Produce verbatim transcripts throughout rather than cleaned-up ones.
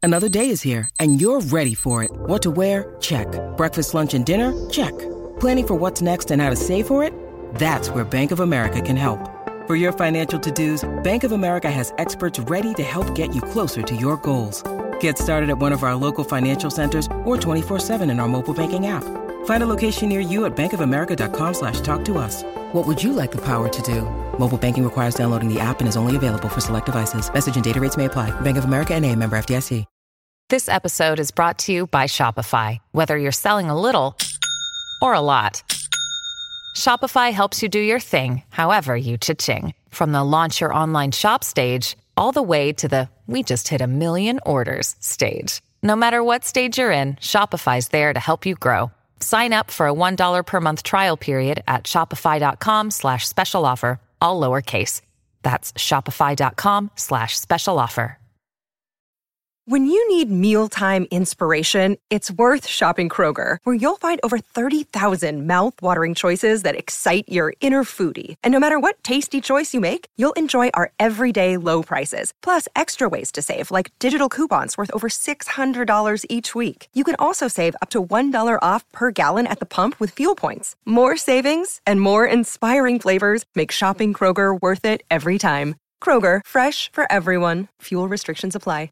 Another day is here, and you're ready for it. What to wear? Check. Breakfast, lunch, and dinner? Check. Planning for what's next and how to save for it? That's where Bank of America can help. For your financial to-dos, Bank of America has experts ready to help get you closer to your goals. Get started at one of our local financial centers or twenty-four seven in our mobile banking app. Find a location near you at bankofamerica.com slash talk to us. What would you like the power to do? Mobile banking requires downloading the app and is only available for select devices. Message and data rates may apply. Bank of America N A, member F D I C. This episode is brought to you by Shopify. Whether you're selling a little or a lot, Shopify helps you do your thing, however you cha-ching. From the launch your online shop stage, all the way to the we just hit a million orders stage. No matter what stage you're in, Shopify's there to help you grow. Sign up for a one dollar per month trial period at shopify.com slash special offer, all lowercase. That's shopify.com slash special offer. When you need mealtime inspiration, it's worth shopping Kroger, where you'll find over thirty thousand mouth-watering choices that excite your inner foodie. And no matter what tasty choice you make, you'll enjoy our everyday low prices, plus extra ways to save, like digital coupons worth over six hundred dollars each week. You can also save up to one dollar off per gallon at the pump with fuel points. More savings and more inspiring flavors make shopping Kroger worth it every time. Kroger, fresh for everyone. Fuel restrictions apply.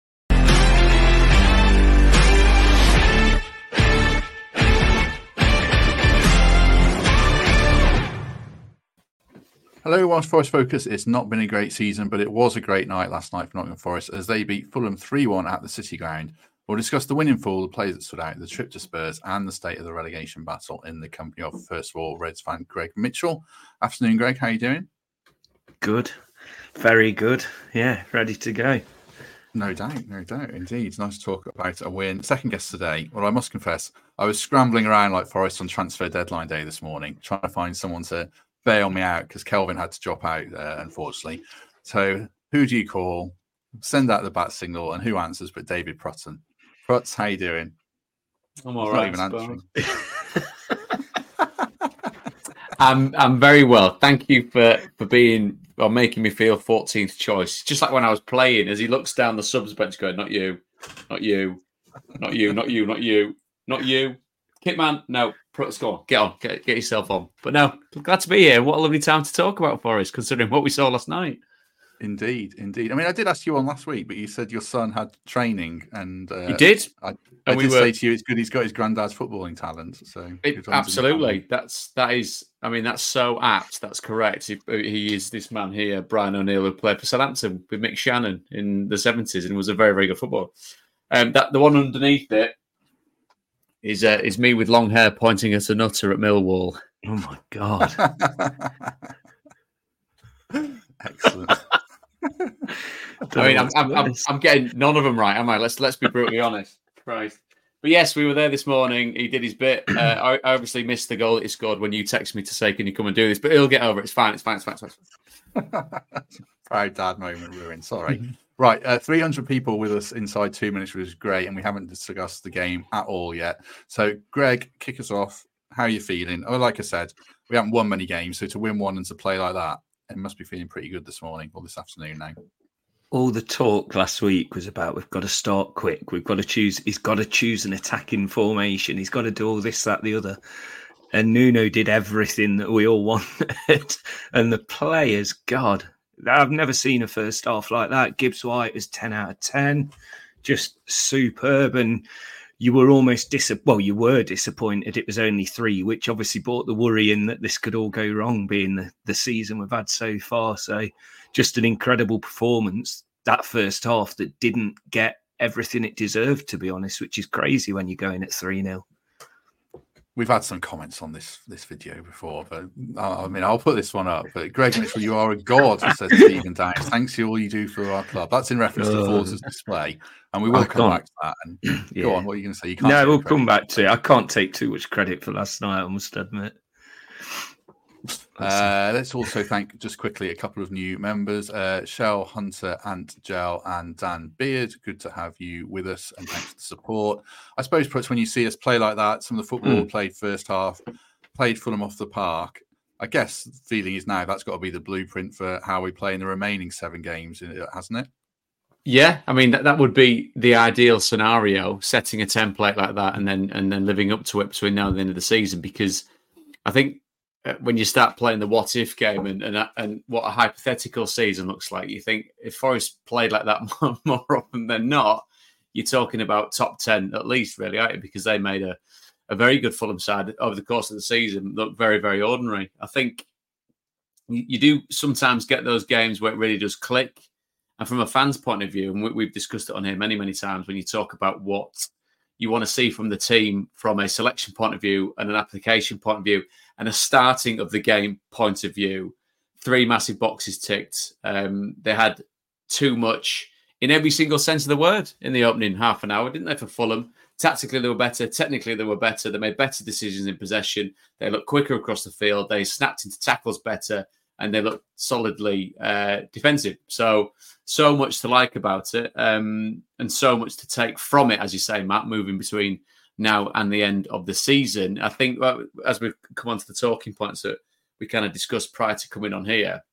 Hello, whilst Forest Focus. It's not been a great season, but it was a great night last night for Nottingham Forest as they beat Fulham three one at the City Ground. We'll discuss the winning four, the players that stood out, the trip to Spurs, and the state of the relegation battle in the company of, first of all, Reds fan Greg Mitchell. Afternoon, Greg. How are you doing? Good. Very good. Yeah, ready to go. No doubt, no doubt. Indeed. It's nice to talk about a win. Second guest today. Well, I must confess, I was scrambling around like Forest on transfer deadline day this morning, trying to find someone to bail me out because Kelvin had to drop out, uh, unfortunately. So who do you call? Send out the bat signal, and who answers but David Prutton? Prutz, how you doing? I'm all He's right. not even answering. I'm I'm very well. Thank you for, for being or making me feel fourteenth choice. Just like when I was playing, as he looks down the subs bench going, not you, not you, not you, not you, not you, not you. Kitman, no, Prutz, go on, get on, get, get yourself on. But no, glad to be here. What a lovely time to talk about Forest, considering what we saw last night. Indeed, indeed. I mean, I did ask you on last week, but you said your son had training, and uh, he did. I, I and did we were, say to you, it's good he's got his granddad's footballing talent. So it, absolutely, that's that is. I mean, that's so apt. That's correct. He, he is this man here, Brian O'Neill, who played for Southampton with Mick Shannon in the seventies, and was a very, very good footballer. Um, that the one underneath it is uh, is me with long hair pointing at a nutter at Millwall. Oh my god! Excellent. I mean, I'm, I'm, I'm, I'm getting none of them right, am I? Let's let's be brutally honest. Right. But yes, we were there this morning. He did his bit. Uh, I, I obviously missed the goal that he scored when you texted me to say, "Can you come and do this?" But he'll get over it. It's fine. It's fine. It's fine. It's fine. Proud dad moment ruined. Sorry. Mm-hmm. Right, uh, three hundred people with us inside two minutes, which is great, and we haven't discussed the game at all yet. So, Greg, kick us off. How are you feeling? Oh, like I said, we haven't won many games, so to win one and to play like that, it must be feeling pretty good this morning or this afternoon now. All the talk last week was about we've got to start quick. We've got to choose. He's got to choose an attacking formation. He's got to do all this, that, the other. And Nuno did everything that we all wanted. And the players, God, I've never seen a first half like that. Gibbs White is ten out of ten. Just superb. And you were almost dis- well, you were disappointed it was only three, which obviously brought the worry in that this could all go wrong, being the, the season we've had so far. So just an incredible performance, that first half that didn't get everything it deserved, to be honest, which is crazy when you're going at three nil. We've had some comments on this this video before, but I mean, I'll put this one up. But Greg Mitchell, you are a god, says Stephen Downs. Thanks for all you do for our club. That's in reference uh, to Forza's display, and we will I come back to that. And yeah. Go on, what are you going to say? You can't no, we'll come back to it. I can't take too much credit for last night, I must admit. Uh, let's also thank, just quickly, a couple of new members, uh, Shell, Hunter, Ant Gel, and Dan Beard. Good to have you with us, and thanks for the support. I suppose, perhaps, when you see us play like that, some of the football mm. played first half, played Fulham off the park, I guess the feeling is now that's got to be the blueprint for how we play in the remaining seven games, hasn't it? Yeah, I mean that, that would be the ideal scenario, setting a template like that and then and then living up to it between now and the end of the season. Because I think uh, when you start playing the what if game and and, and what a hypothetical season looks like, you think if Forest played like that more, more often than not, you're talking about top ten at least, really, aren't you? Because they made a, a very good Fulham side over the course of the season look very, very ordinary. I think you, you do sometimes get those games where it really does click. And from a fan's point of view, and we, we've discussed it on here many, many times, when you talk about what you want to see from the team from a selection point of view and an application point of view and a starting of the game point of view, three massive boxes ticked. Um, they had too much in every single sense of the word in the opening half an hour, didn't they, for Fulham? Tactically, they were better. Technically, they were better. They made better decisions in possession. They looked quicker across the field. They snapped into tackles better. And they look solidly uh, defensive. So, so much to like about it, um, and so much to take from it, as you say, Matt, moving between now and the end of the season. I think, well, as we've come on to the talking points that we kind of discussed prior to coming on here,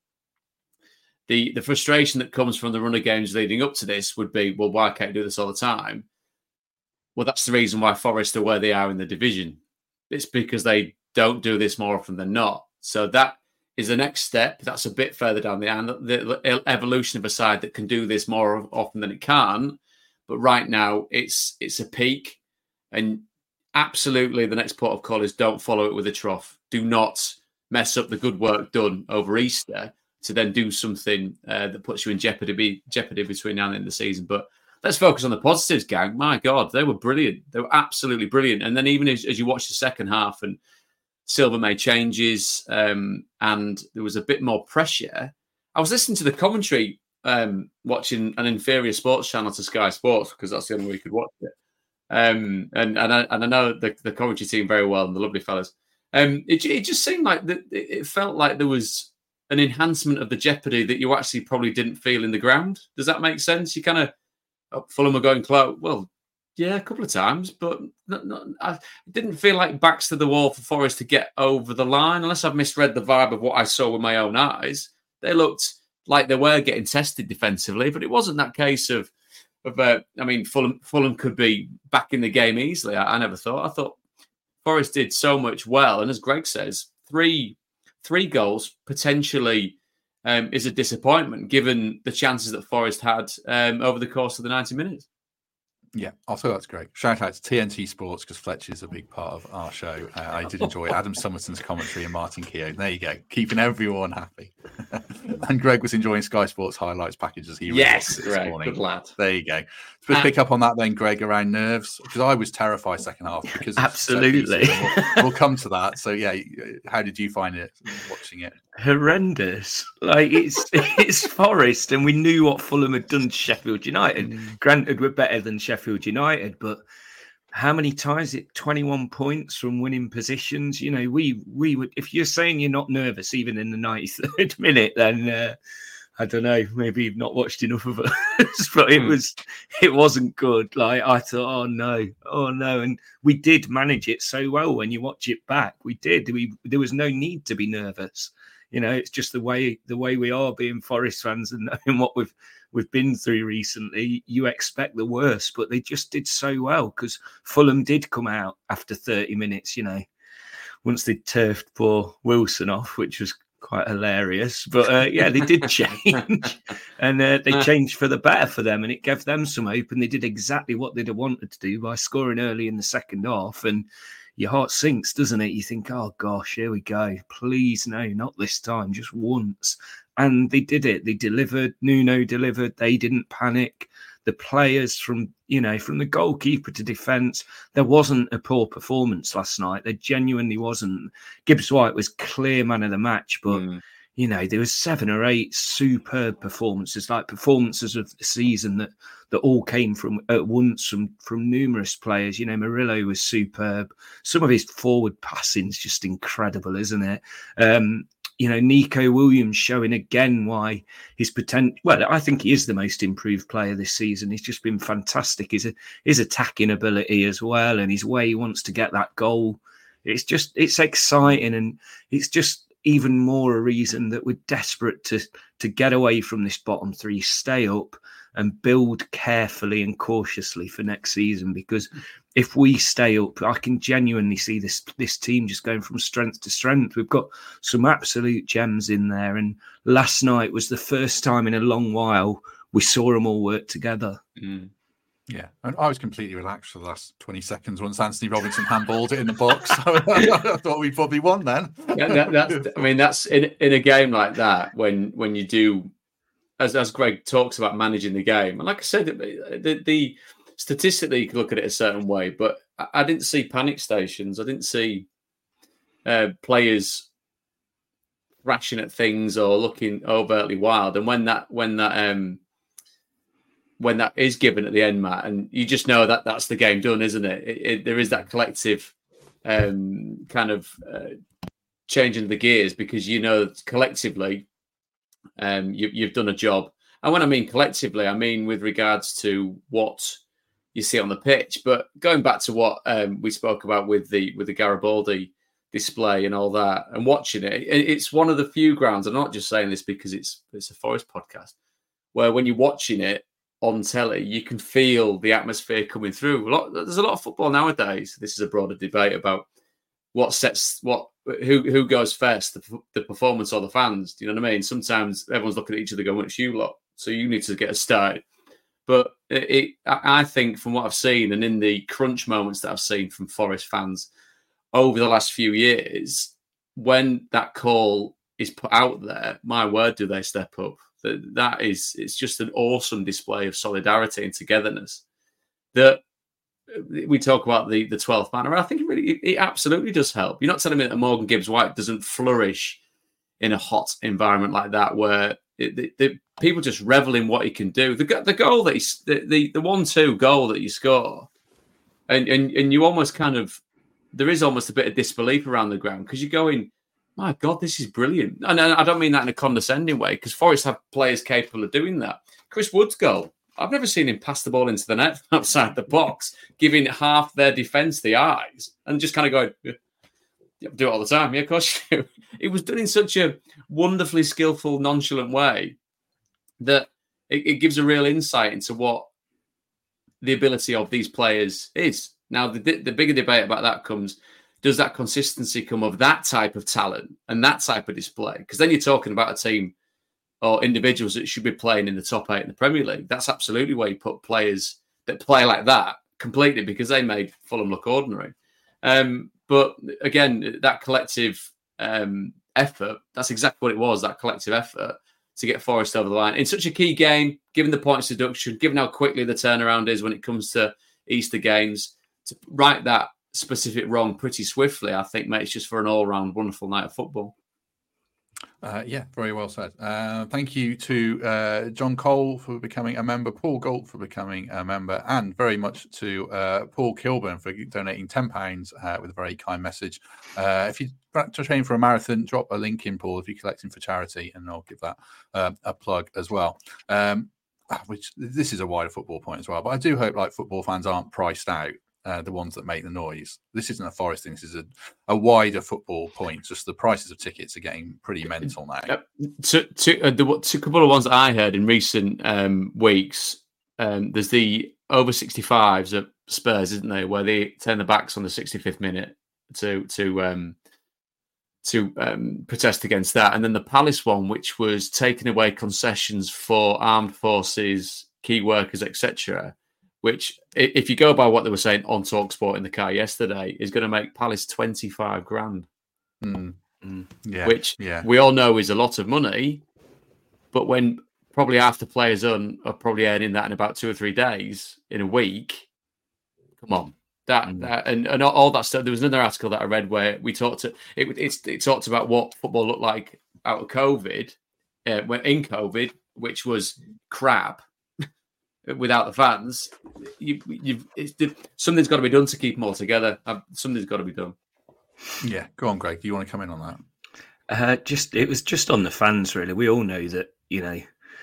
the, the frustration that comes from the run of games leading up to this would be, well, why can't you do this all the time? Well, that's the reason why Forest are where they are in the division. It's because they don't do this more often than not. So that is the next step. That's a bit further down the line, the evolution of a side that can do this more often than it can. But right now, it's it's a peak. And absolutely, the next port of call is don't follow it with a trough. Do not mess up the good work done over Easter to then do something uh, that puts you in jeopardy, jeopardy between now and the end of the season. But let's focus on the positives, gang. My God, they were brilliant. They were absolutely brilliant. And then even as, as you watch the second half and Silva made changes um, and there was a bit more pressure. I was listening to the commentary, um, watching an inferior sports channel to Sky Sports because that's the only way you could watch it. Um, and, and, I, and I know the, the commentary team very well and the lovely fellas. Um, it, it just seemed like the, it felt like there was an enhancement of the jeopardy that you actually probably didn't feel in the ground. Does that make sense? You kind of, oh, Fulham are going close. Well, yeah, a couple of times, but not, not, I didn't feel like backs to the wall for Forest to get over the line, unless I've misread the vibe of what I saw with my own eyes. They looked like they were getting tested defensively, but it wasn't that case of, of uh, I mean, Fulham, Fulham could be back in the game easily. I, I never thought. I thought Forest did so much well, and as Greg says, three three goals potentially um, is a disappointment given the chances that Forest had um, over the course of the ninety minutes. Yeah, I thought that's great. Shout out to T N T Sports because Fletch is a big part of our show. Uh, I did enjoy Adam Summerton's commentary and Martin Keown. There you go, keeping everyone happy. And Greg was enjoying Sky Sports highlights packages. He yes, this Greg, morning. Good lad. There you go. So let's uh, pick up on that then, Greg, around nerves because I was terrified second half because absolutely. We'll, we'll come to that. So yeah, how did you find it watching it? Horrendous. Like it's it's Forest, and we knew what Fulham had done to Sheffield United. Mm. Granted, we're better than Sheffield United, but how many times it twenty-one points from winning positions? You know, we we would. If you're saying you're not nervous even in the ninety-third minute, then uh, I don't know. Maybe you've not watched enough of it. But it was it wasn't good. Like I thought, oh no, oh no, and we did manage it so well. When you watch it back, we did. We there was no need to be nervous. You know, it's just the way the way we are being Forest fans and knowing what we've we've been through recently. You expect the worst, but they just did so well because Fulham did come out after thirty minutes. You know, once they turfed poor Wilson off, which was quite hilarious. But uh, yeah, they did change, and uh, they changed for the better for them, and it gave them some hope. And they did exactly what they'd have wanted to do by scoring early in the second half. And your heart sinks, doesn't it? You think, oh gosh, here we go. Please, no, not this time, just once. And they did it. They delivered. Nuno delivered. They didn't panic. The players from, you know, from the goalkeeper to defence, there wasn't a poor performance last night. There genuinely wasn't. Gibbs White was clear man of the match, but, mm. you know, there was seven or eight superb performances, like performances of the season that that all came from at once from, from numerous players. You know, Murillo was superb. Some of his forward passing's just incredible, isn't it? Um, you know, Nico Williams showing again why his potential. Well, I think he is the most improved player this season. He's just been fantastic. His, his attacking ability as well, and his way he wants to get that goal. It's just, it's exciting, and it's just even more a reason that we're desperate to to get away from this bottom three, stay up, and build carefully and cautiously for next season. Because if we stay up, I can genuinely see this this team just going from strength to strength. We've got some absolute gems in there, and last night was the first time in a long while we saw them all work together. Mm. Yeah, and I was completely relaxed for the last twenty seconds once Anthony Robinson handballed it in the box. I thought we probably won then. Yeah, that, that's, I mean, that's in in a game like that when when you do, as as Greg talks about managing the game, and like I said, the, the statistically you can look at it a certain way, but I, I didn't see panic stations. I didn't see uh, players thrashing at things or looking overtly wild. And when that when that um. when that is given at the end, Matt, and you just know that that's the game done, isn't it? it, it there is that collective um, kind of uh, changing the gears, because you know collectively um, you, you've done a job. And when I mean collectively, I mean with regards to what you see on the pitch. But going back to what um, we spoke about with the with the Garibaldi display and all that, and watching it, it, it's one of the few grounds. I'm not just saying this because it's it's a Forest podcast, where when you're watching it on telly, you can feel the atmosphere coming through. A lot, there's a lot of football nowadays. This is a broader debate about what sets what who who goes first, the, the performance or the fans. Do you know what I mean? Sometimes everyone's looking at each other going, "It's you lot," so you need to get us started. But it, it, I think, from what I've seen, and in the crunch moments that I've seen from Forest fans over the last few years, when that call is put out there, my word, do they step up? That that is, it's just an awesome display of solidarity and togetherness. That we talk about the the twelfth man. I think it really, it, it absolutely does help. You're not telling me that Morgan Gibbs-White doesn't flourish in a hot environment like that, where it, the, the people just revel in what he can do. The the goal that he, the the the one two goal that you score, and and and you almost kind of, there is almost a bit of disbelief around the ground, because you're going, my God, this is brilliant. And I don't mean that in a condescending way, because Forest have players capable of doing that. Chris Wood's goal, I've never seen him pass the ball into the net from outside the box, giving half their defence the eyes, and just kind of going, yeah, do it all the time. Yeah, of course you do. It was done in such a wonderfully skillful, nonchalant way that it, it gives a real insight into what the ability of these players is. Now, the, the bigger debate about that comes, does that consistency come of that type of talent and that type of display? Because then you're talking about a team or individuals that should be playing in the top eight in the Premier League. That's absolutely where you put players that play like that completely, because they made Fulham look ordinary. Um, but again, that collective um, effort, that's exactly what it was, that collective effort to get Forest over the line in such a key game, given the points deduction, given how quickly the turnaround is when it comes to Easter games, to right that specific wrong pretty swiftly, I think makes just for an all-round wonderful night of football. Uh, yeah, very well said. Uh, thank you to uh, John Cole for becoming a member, Paul Galt for becoming a member, and very much to uh, Paul Kilburn for donating ten pounds uh, with a very kind message. Uh, if you're to train for a marathon, drop a link in, Paul, if you're collecting for charity, and I'll give that uh, a plug as well. Um, which this is a wider football point as well, but I do hope like football fans aren't priced out. Uh, the ones that make the noise. This isn't a Forest thing. This is a, a wider football point. Just the prices of tickets are getting pretty mental now. Uh, to, to, uh, the to a couple of ones that I heard in recent um, weeks, um, there's the over sixty-fives at Spurs, isn't there, where they turn their backs on the sixty-fifth minute to to um, to um, protest against that, and then the Palace one, which was taking away concessions for armed forces, key workers, et cetera, which, if you go by what they were saying on TalkSport in the car yesterday, is going to make Palace twenty-five grand. Mm. Mm. Yeah, which yeah. we all know is a lot of money. But when probably half the players on are probably earning that in about two or three days in a week, come on. That, mm. that and, and all that stuff. There was another article that I read where we talked to, it, it's, it talked about what football looked like out of COVID, uh, when in COVID, which was crap. Without the fans, you, you've it's, something's got to be done to keep them all together. Something's got to be done. Yeah, go on, Greg. Do you want to come in on that? Uh, just it was just on the fans, really. We all know that, you know,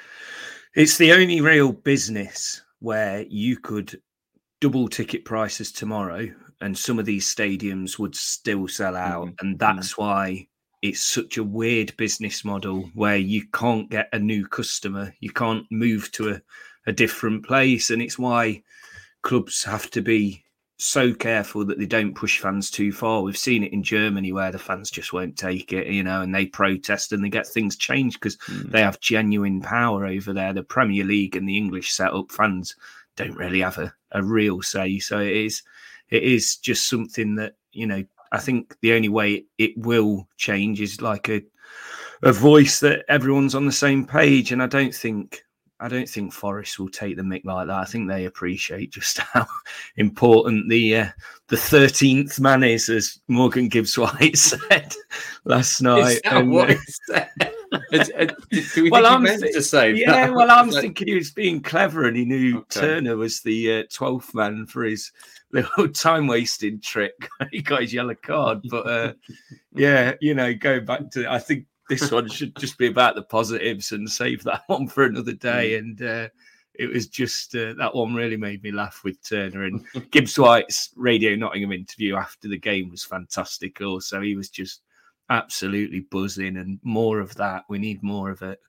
it's the only real business where you could double ticket prices tomorrow, and some of these stadiums would still sell out, mm-hmm. and that's mm-hmm. why it's such a weird business model where you can't get a new customer, you can't move to a a different place. And it's why clubs have to be so careful that they don't push fans too far. We've seen it in Germany where the fans just won't take it, you know, and they protest and they get things changed because mm. they have genuine power over there. The Premier League and the English setup, fans don't really have a, a real say. So it is, it is just something that, you know, I think the only way it will change is like a a voice that everyone's on the same page. And I don't think I don't think Forest will take the mick like that. I think they appreciate just how important the uh, the thirteenth man is, as Morgan Gibbs-White said last night. Is that and, what uh, he said? Is- uh, Do we well, think he I'm meant thi- to say yeah, that? well, I'm Is that- thinking he was being clever, and he knew Okay. Turner was the uh, twelfth man for his little time wasting trick. He got his yellow card, but uh, yeah, you know, going back to, I think this one should just be about the positives and save that one for another day. And uh, it was just uh, that one really made me laugh with Turner. And Gibbs White's Radio Nottingham interview after the game was fantastic. Also, he was just absolutely buzzing, and more of that. We need more of it.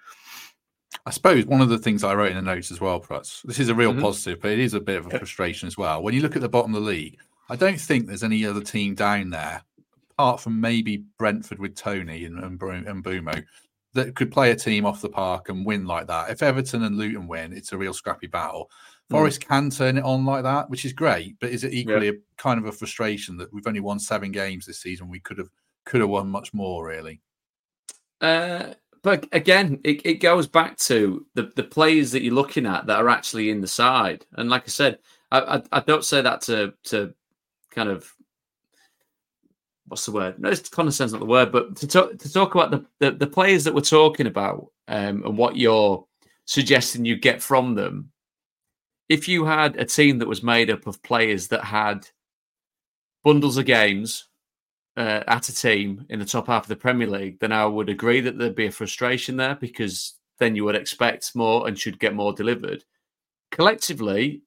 I suppose one of the things I wrote in the notes as well, Prutz, this is a real Mhm. positive, but it is a bit of a frustration as well. When you look at the bottom of the league, I don't think there's any other team down there, apart from maybe Brentford with Tony and, and, Bru- and Bumo, that could play a team off the park and win like that. If Everton and Luton win, it's a real scrappy battle. Forest can turn it on like that, which is great, but is it equally Yeah. a kind of a frustration that we've only won seven games this season? We could have could have won much more, really. Uh, but again, it, it goes back to the, the players that you're looking at that are actually in the side. And like I said, I, I, I don't say that to to kind of, what's the word? No, it's condescending's not the word, but to talk to talk about the, the, the players that we're talking about um, and what you're suggesting you get from them. If you had a team that was made up of players that had bundles of games uh, at a team in the top half of the Premier League, then I would agree that there'd be a frustration there, because then you would expect more and should get more delivered. Collectively,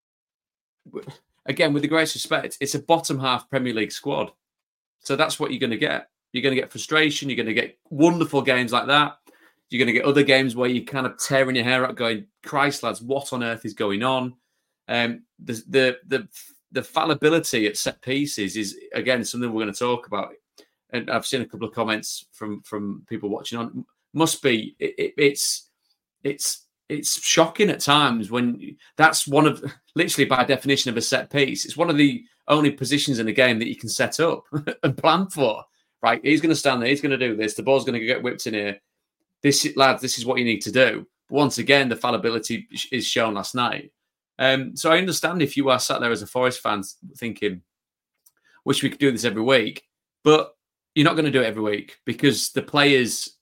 again, with the greatest respect, it's a bottom half Premier League squad. So that's what you're going to get. You're going to get frustration. You're going to get wonderful games like that. You're going to get other games where you're kind of tearing your hair out going, Christ, lads, what on earth is going on? Um, the, the, the, the fallibility at set pieces is, again, something we're going to talk about. And I've seen a couple of comments from, from people watching on. Must be, it, it, it's, it's, it's shocking at times when that's one of, literally by definition of a set piece, it's one of the only positions in the game that you can set up and plan for, right? He's going to stand there. He's going to do this. The ball's going to get whipped in here. This, lads, this is what you need to do. But once again, the fallibility is shown last night. Um, so I understand if you are sat there as a Forest fan thinking, wish we could do this every week, but you're not going to do it every week, because the players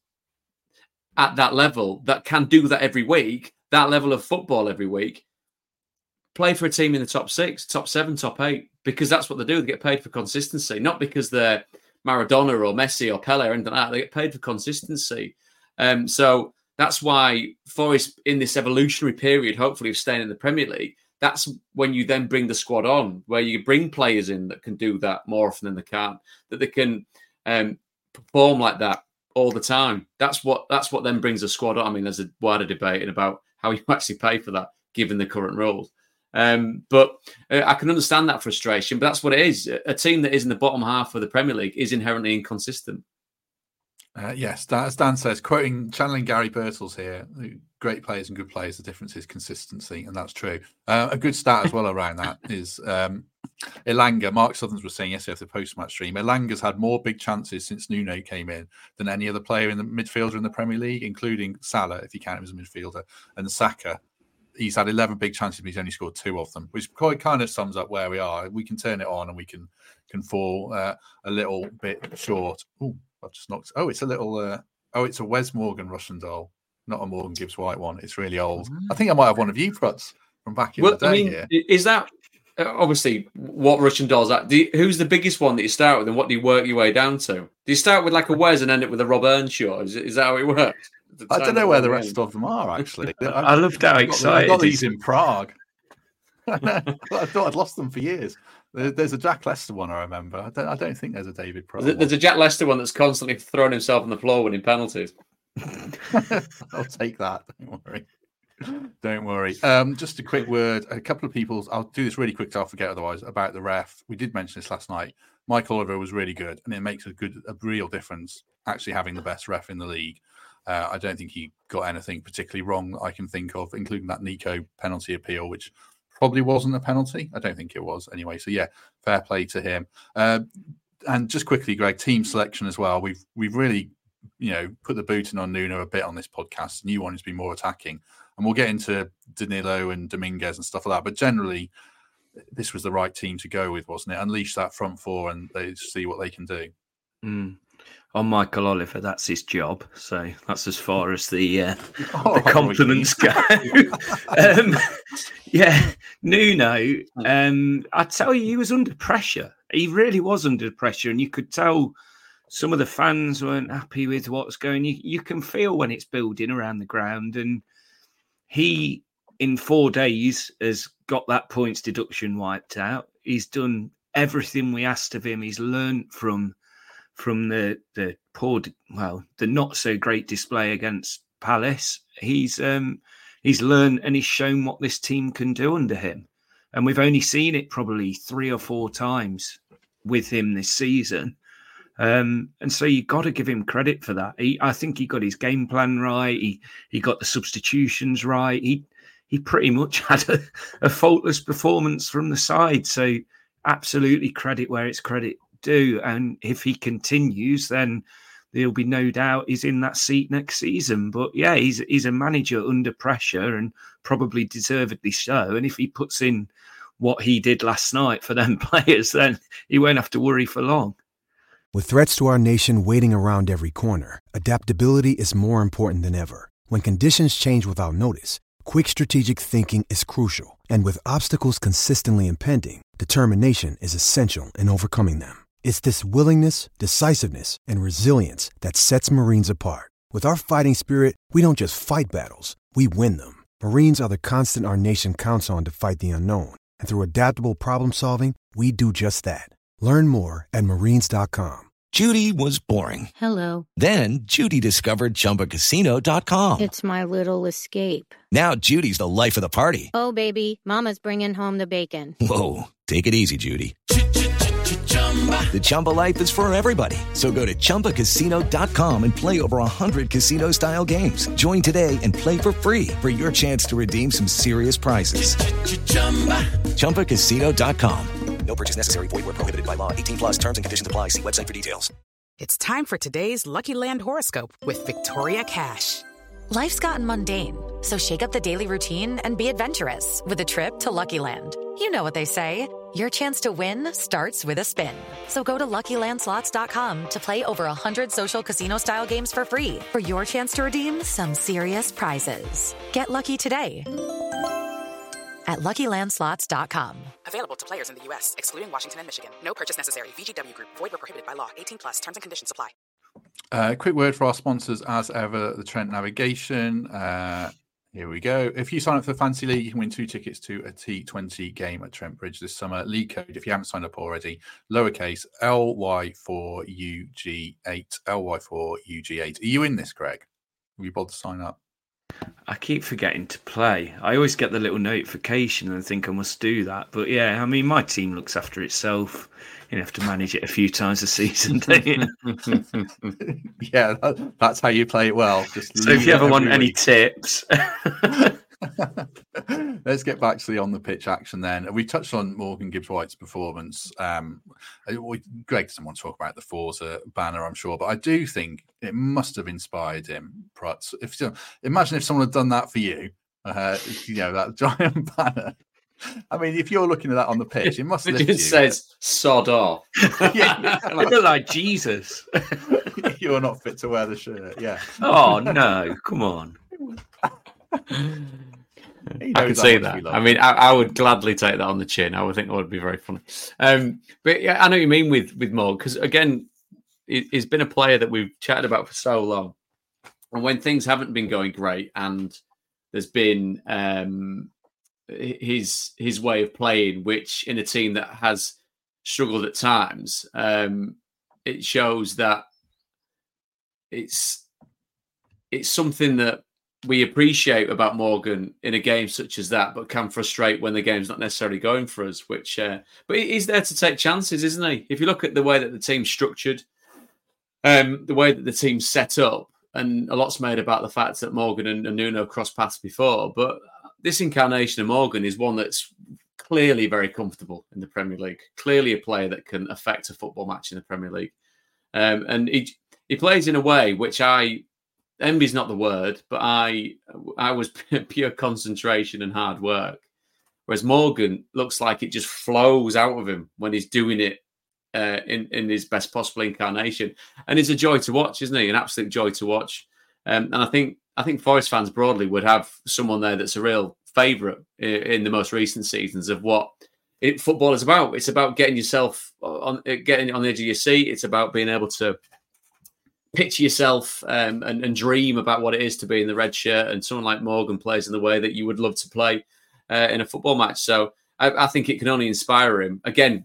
at that level that can do that every week, that level of football every week, play for a team in the top six, top seven, top eight, because that's what they do. They get paid for consistency, not because they're Maradona or Messi or Pele or anything like that. They get paid for consistency. Um, so that's why Forest, in this evolutionary period, hopefully of staying in the Premier League, that's when you then bring the squad on, where you bring players in that can do that more often than they can, that they can um, perform like that all the time. That's what that's what then brings the squad on. I mean, there's a wider debate about how you actually pay for that, given the current rules. Um, but uh, I can understand that frustration, but that's what it is. A team that is in the bottom half of the Premier League is inherently inconsistent. Uh, yes, as Dan says, quoting, channeling Gary Birtles here, great players and good players, the difference is consistency, and that's true. Uh, a good stat as well around that is um, Elanga, Mark Southerns was saying yesterday after the post-match stream, Elanga's had more big chances since Nuno came in than any other player in the midfielder in the Premier League, including Salah, if you count him as a midfielder, and Saka. He's had eleven big chances, but he's only scored two of them, which quite kind of sums up where we are. We can turn it on and we can can fall uh, a little bit short. Oh, I've just knocked. Oh, it's a little. Uh, oh, it's a Wes Morgan Russian doll, not a Morgan Gibbs White one. It's really old. I think I might have one of you, Prutz, from back in Well, the day. I mean, here. is that uh, obviously what Russian dolls are? Do you, who's the biggest one that you start with, and what do you work your way down to? Do you start with like a Wes and end it with a Rob Earnshaw? Is, is that how it works? I don't know where the rest of them are, actually. I loved how I've got, excited I've got he these in Prague. I thought I'd lost them for years. There, there's a Jack Lester one I remember. I don't, I don't think there's a David Prague There's, there's a Jack Lester one that's constantly throwing himself on the floor winning penalties. I'll take that. Don't worry. Don't worry. Um, just a quick word. A couple of people's. I'll do this really quick, so I'll forget otherwise. About the ref, we did mention this last night. Mike Oliver was really good, and it makes a good, a real difference actually having the best ref in the league. Uh, I don't think he got anything particularly wrong that I can think of, including that Nico penalty appeal, which probably wasn't a penalty. I don't think it was anyway. So yeah, fair play to him. Uh, and just quickly, Greg, team selection as well. We've we've really, you know, put the boot in on Nuno a bit on this podcast. New one has been more attacking, and we'll get into Danilo and Dominguez and stuff like that. But generally, this was the right team to go with, wasn't it? Unleash that front four and they see what they can do. Mm. On Michael Oliver, that's his job. So that's as far as the uh, Oh, the compliments go. um, yeah, Nuno, um, I tell you, he was under pressure. He really was under pressure, and you could tell some of the fans weren't happy with what's going. You, you can feel when it's building around the ground, and he, in four days, has got that points deduction wiped out. He's done everything we asked of him. He's learned from. From the the poor, well, the not so great display against Palace, he's um, he's learned and he's shown what this team can do under him, and we've only seen it probably three or four times with him this season, um, and so you got to give him credit for that. He, I think he got his game plan right. He he got the substitutions right. He he pretty much had a, a faultless performance from the side. So absolutely credit where it's credit do, and if he continues, then there'll be no doubt he's in that seat next season. But yeah, he's he's a manager under pressure, and probably deservedly so. And if he puts in what he did last night for them players, then he won't have to worry for long. With threats to our nation waiting around every corner, adaptability is more important than ever. When conditions change without notice, quick strategic thinking is crucial. And with obstacles consistently impending, determination is essential in overcoming them. It's this willingness, decisiveness, and resilience that sets Marines apart. With our fighting spirit, we don't just fight battles, we win them. Marines are the constant our nation counts on to fight the unknown. And through adaptable problem solving, we do just that. Learn more at marines dot com. Judy was boring. Hello. Then Judy discovered Chumba Casino dot com. It's my little escape. Now Judy's the life of the party. Oh, baby, mama's bringing home the bacon. Whoa, take it easy, Judy. The Chumba life is for everybody. So go to Chumba Casino dot com and play over one hundred casino-style games. Join today and play for free for your chance to redeem some serious prizes. Chumba Casino dot com. No purchase necessary. Void where prohibited by law. eighteen plus terms and conditions apply. See website for details. It's time for today's Lucky Land horoscope with Victoria Cash. Life's gotten mundane, so shake up the daily routine and be adventurous with a trip to Lucky Land. You know what they say. Your chance to win starts with a spin. So go to lucky land slots dot com to play over one hundred social casino-style games for free for your chance to redeem some serious prizes. Get lucky today at lucky land slots dot com. Available to players in the U S, excluding Washington and Michigan. No purchase necessary. V G W Group. Void where prohibited by law. eighteen plus. Terms and conditions apply. Uh, quick word for our sponsors, as ever, the Trent Navigation. Uh, here we go. If you sign up for the Fantasy League, you can win two tickets to a T twenty game at Trent Bridge this summer. League code, if you haven't signed up already, lowercase L Y four U G eight. L Y four U G eight. Are you in this, Greg? Have you bothered to sign up? I keep forgetting to play. I always get the little notification and think I must do that. But yeah, I mean, my team looks after itself. You have to manage it a few times a season, don't you? Yeah, that, that's how you play it well. Just so if you ever want week. any tips. Let's get back to the on the pitch action then. We touched on Morgan Gibbs-White's performance. Um, we, Greg doesn't want to talk about the Forza banner, I'm sure, but I do think it must have inspired him. Perhaps if imagine if someone had done that for you, uh, you know, that giant banner. I mean, if you're looking at that on the pitch, it must. It lift just you. says "sod off." Yeah, I look like Jesus. You're not fit to wear the shirt. Yeah. Oh no! Come on. I can see that. I mean, I, I would gladly take that on the chin. I would think that would be very funny. Um, but yeah, I know what you mean with with Morg, because again, it, he's been a player that we've chatted about for so long, and when things haven't been going great, and there's been um, his his way of playing, which in a team that has struggled at times, um, it shows that it's it's something that we appreciate about Morgan in a game such as that, but can frustrate when the game's not necessarily going for us. Which, uh, but he's there to take chances, isn't he? If you look at the way that the team's structured, um, the way that the team's set up, and a lot's made about the fact that Morgan and, and Nuno crossed paths before, but this incarnation of Morgan is one that's clearly very comfortable in the Premier League. Clearly, a player that can affect a football match in the Premier League, um, and he he plays in a way which I. Envy's not the word, but I I was pure concentration and hard work. Whereas Morgan looks like it just flows out of him when he's doing it uh, in, in his best possible incarnation. And it's a joy to watch, isn't he? An absolute joy to watch. Um, and I think I think Forest fans broadly would have someone there that's a real favourite in, in the most recent seasons of what it, football is about. It's about getting yourself on, getting on the edge of your seat. It's about being able to picture yourself um, and, and dream about what it is to be in the red shirt, and someone like Morgan plays in the way that you would love to play uh, in a football match. So I, I think it can only inspire him. Again,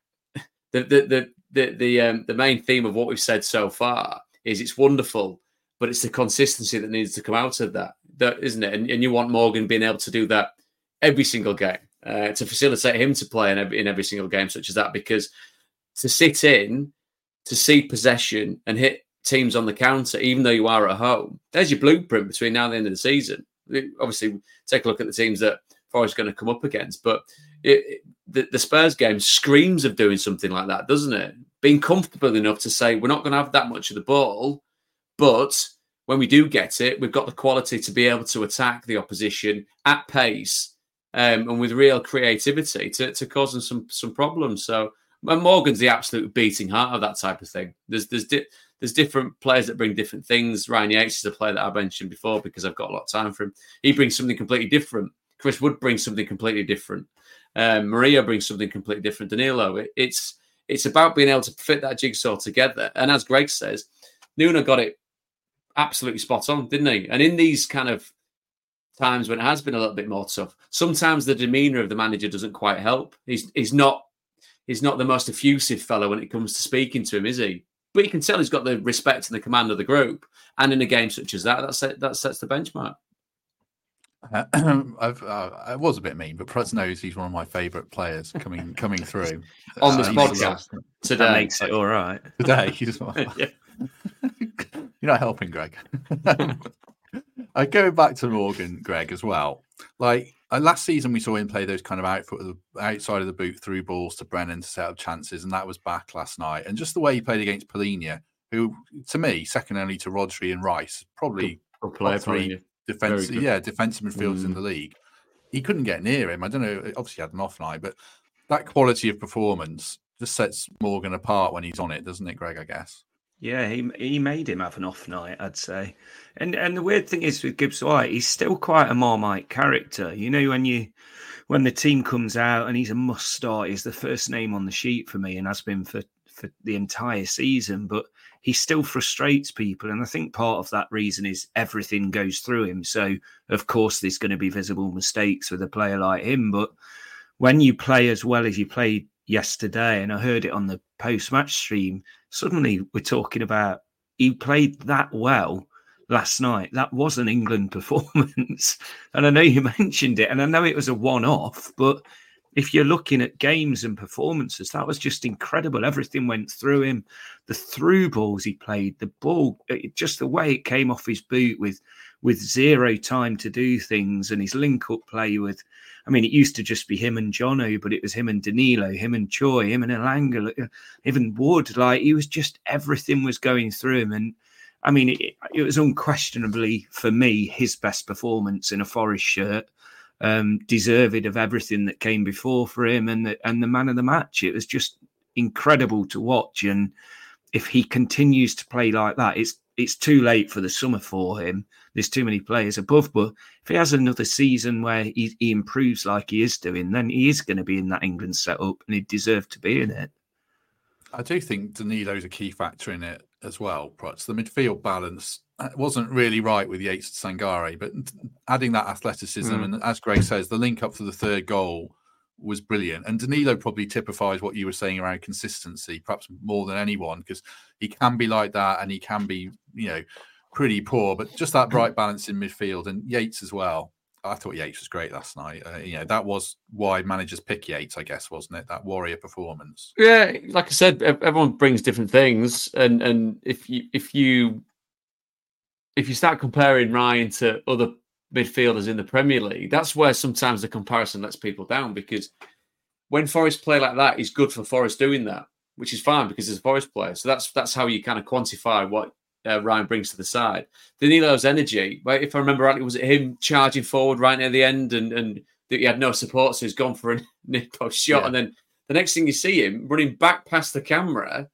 the the the the the, um, the main theme of what we've said so far is it's wonderful, but it's the consistency that needs to come out of that, that isn't it? And, and you want Morgan being able to do that every single game, uh, to facilitate him to play in every, in every single game such as that, because to sit in, to see possession and hit teams on the counter, even though you are at home, there's your blueprint between now and the end of the season. Obviously, take a look at the teams that Forest are going to come up against, but it, it, the, the Spurs game screams of doing something like that, doesn't it? Being comfortable enough to say, we're not going to have that much of the ball, but when we do get it, we've got the quality to be able to attack the opposition at pace um, and with real creativity to, to cause them some, some problems. So, and Morgan's the absolute beating heart of that type of thing. There's there's di- there's different players that bring different things. Ryan Yates is a player that I mentioned before because I've got a lot of time for him. He brings something completely different. Chris Wood brings something completely different. Um, Maria brings something completely different. Danilo. It, it's it's about being able to fit that jigsaw together. And as Greg says, Nuno got it absolutely spot on, didn't he? And in these kind of times when it has been a little bit more tough, sometimes the demeanour of the manager doesn't quite help. He's he's not he's not the most effusive fellow when it comes to speaking to him, is he? But you can tell he's got the respect and the command of the group. And in a game such as that, that, set, that sets the benchmark. Uh, I've, uh, I was a bit mean, but Prez knows he's one of my favourite players coming coming through on this uh, podcast today. That makes it all right. Today, he's yeah. You're not helping, Greg. I go back to Morgan, Greg, as well. Like uh, last season, we saw him play those kind of outfoot, of the, outside of the boot through balls to Brennan to set up chances, and that was back last night. And just the way he played against Polina, who, to me, second only to Rodri and Rice, probably good, good player, three defensive, yeah, defensive midfielders mm. in the league. He couldn't get near him. I don't know. Obviously, he had an off night, but that quality of performance just sets Morgan apart when he's on it, doesn't it, Greg? I guess. Yeah, he he made him have an off night, I'd say. And and the weird thing is with Gibbs White, he's still quite a Marmite character. You know, when you when the team comes out and he's a must start, he's the first name on the sheet for me and has been for, for the entire season. But he still frustrates people. And I think part of that reason is everything goes through him. So, of course, there's going to be visible mistakes with a player like him. But when you play as well as you played yesterday, and I heard it on the post-match stream, suddenly we're talking about he played that well last night. That was an England performance. And I know you mentioned it, and I know it was a one-off, but if you're looking at games and performances, that was just incredible. Everything went through him. The through balls he played, the ball, it, just the way it came off his boot with with zero time to do things, and his link-up play with, I mean, it used to just be him and Jono, but it was him and Danilo, him and Choi, him and Elanga, even Wood. Like, he was just, everything was going through him. And I mean, it, it was unquestionably, for me, his best performance in a Forest shirt, um, deserved of everything that came before for him, and the, and the man of the match. It was just incredible to watch. And if he continues to play like that, it's it's too late for the summer for him. There's too many players above. But if he has another season where he, he improves like he is doing, then he is going to be in that England setup, and he deserves to be in it. I do think Danilo's a key factor in it as well, Prutz. The midfield balance wasn't really right with Yates and Sangare, but adding that athleticism, mm. and as Greg says, the link up for the third goal was brilliant. And Danilo probably typifies what you were saying around consistency, perhaps more than anyone, because he can be like that, and he can be, you know, pretty poor, but just that right balance in midfield and Yates as well. I thought Yates was great last night. Uh, you know, that was why managers pick Yates, I guess, wasn't it? That warrior performance. Yeah, like I said, everyone brings different things, and and if you if you if you start comparing Ryan to other midfielders in the Premier League, that's where sometimes the comparison lets people down, because when Forest play like that, it's good for Forest doing that, which is fine because he's a Forest player. So that's that's how you kind of quantify what uh, Ryan brings to the side. Danilo's energy, if I remember rightly, was it him charging forward right near the end and, and he had no support, so he's gone for a near-post shot. Yeah. And then the next thing you see him running back past the camera,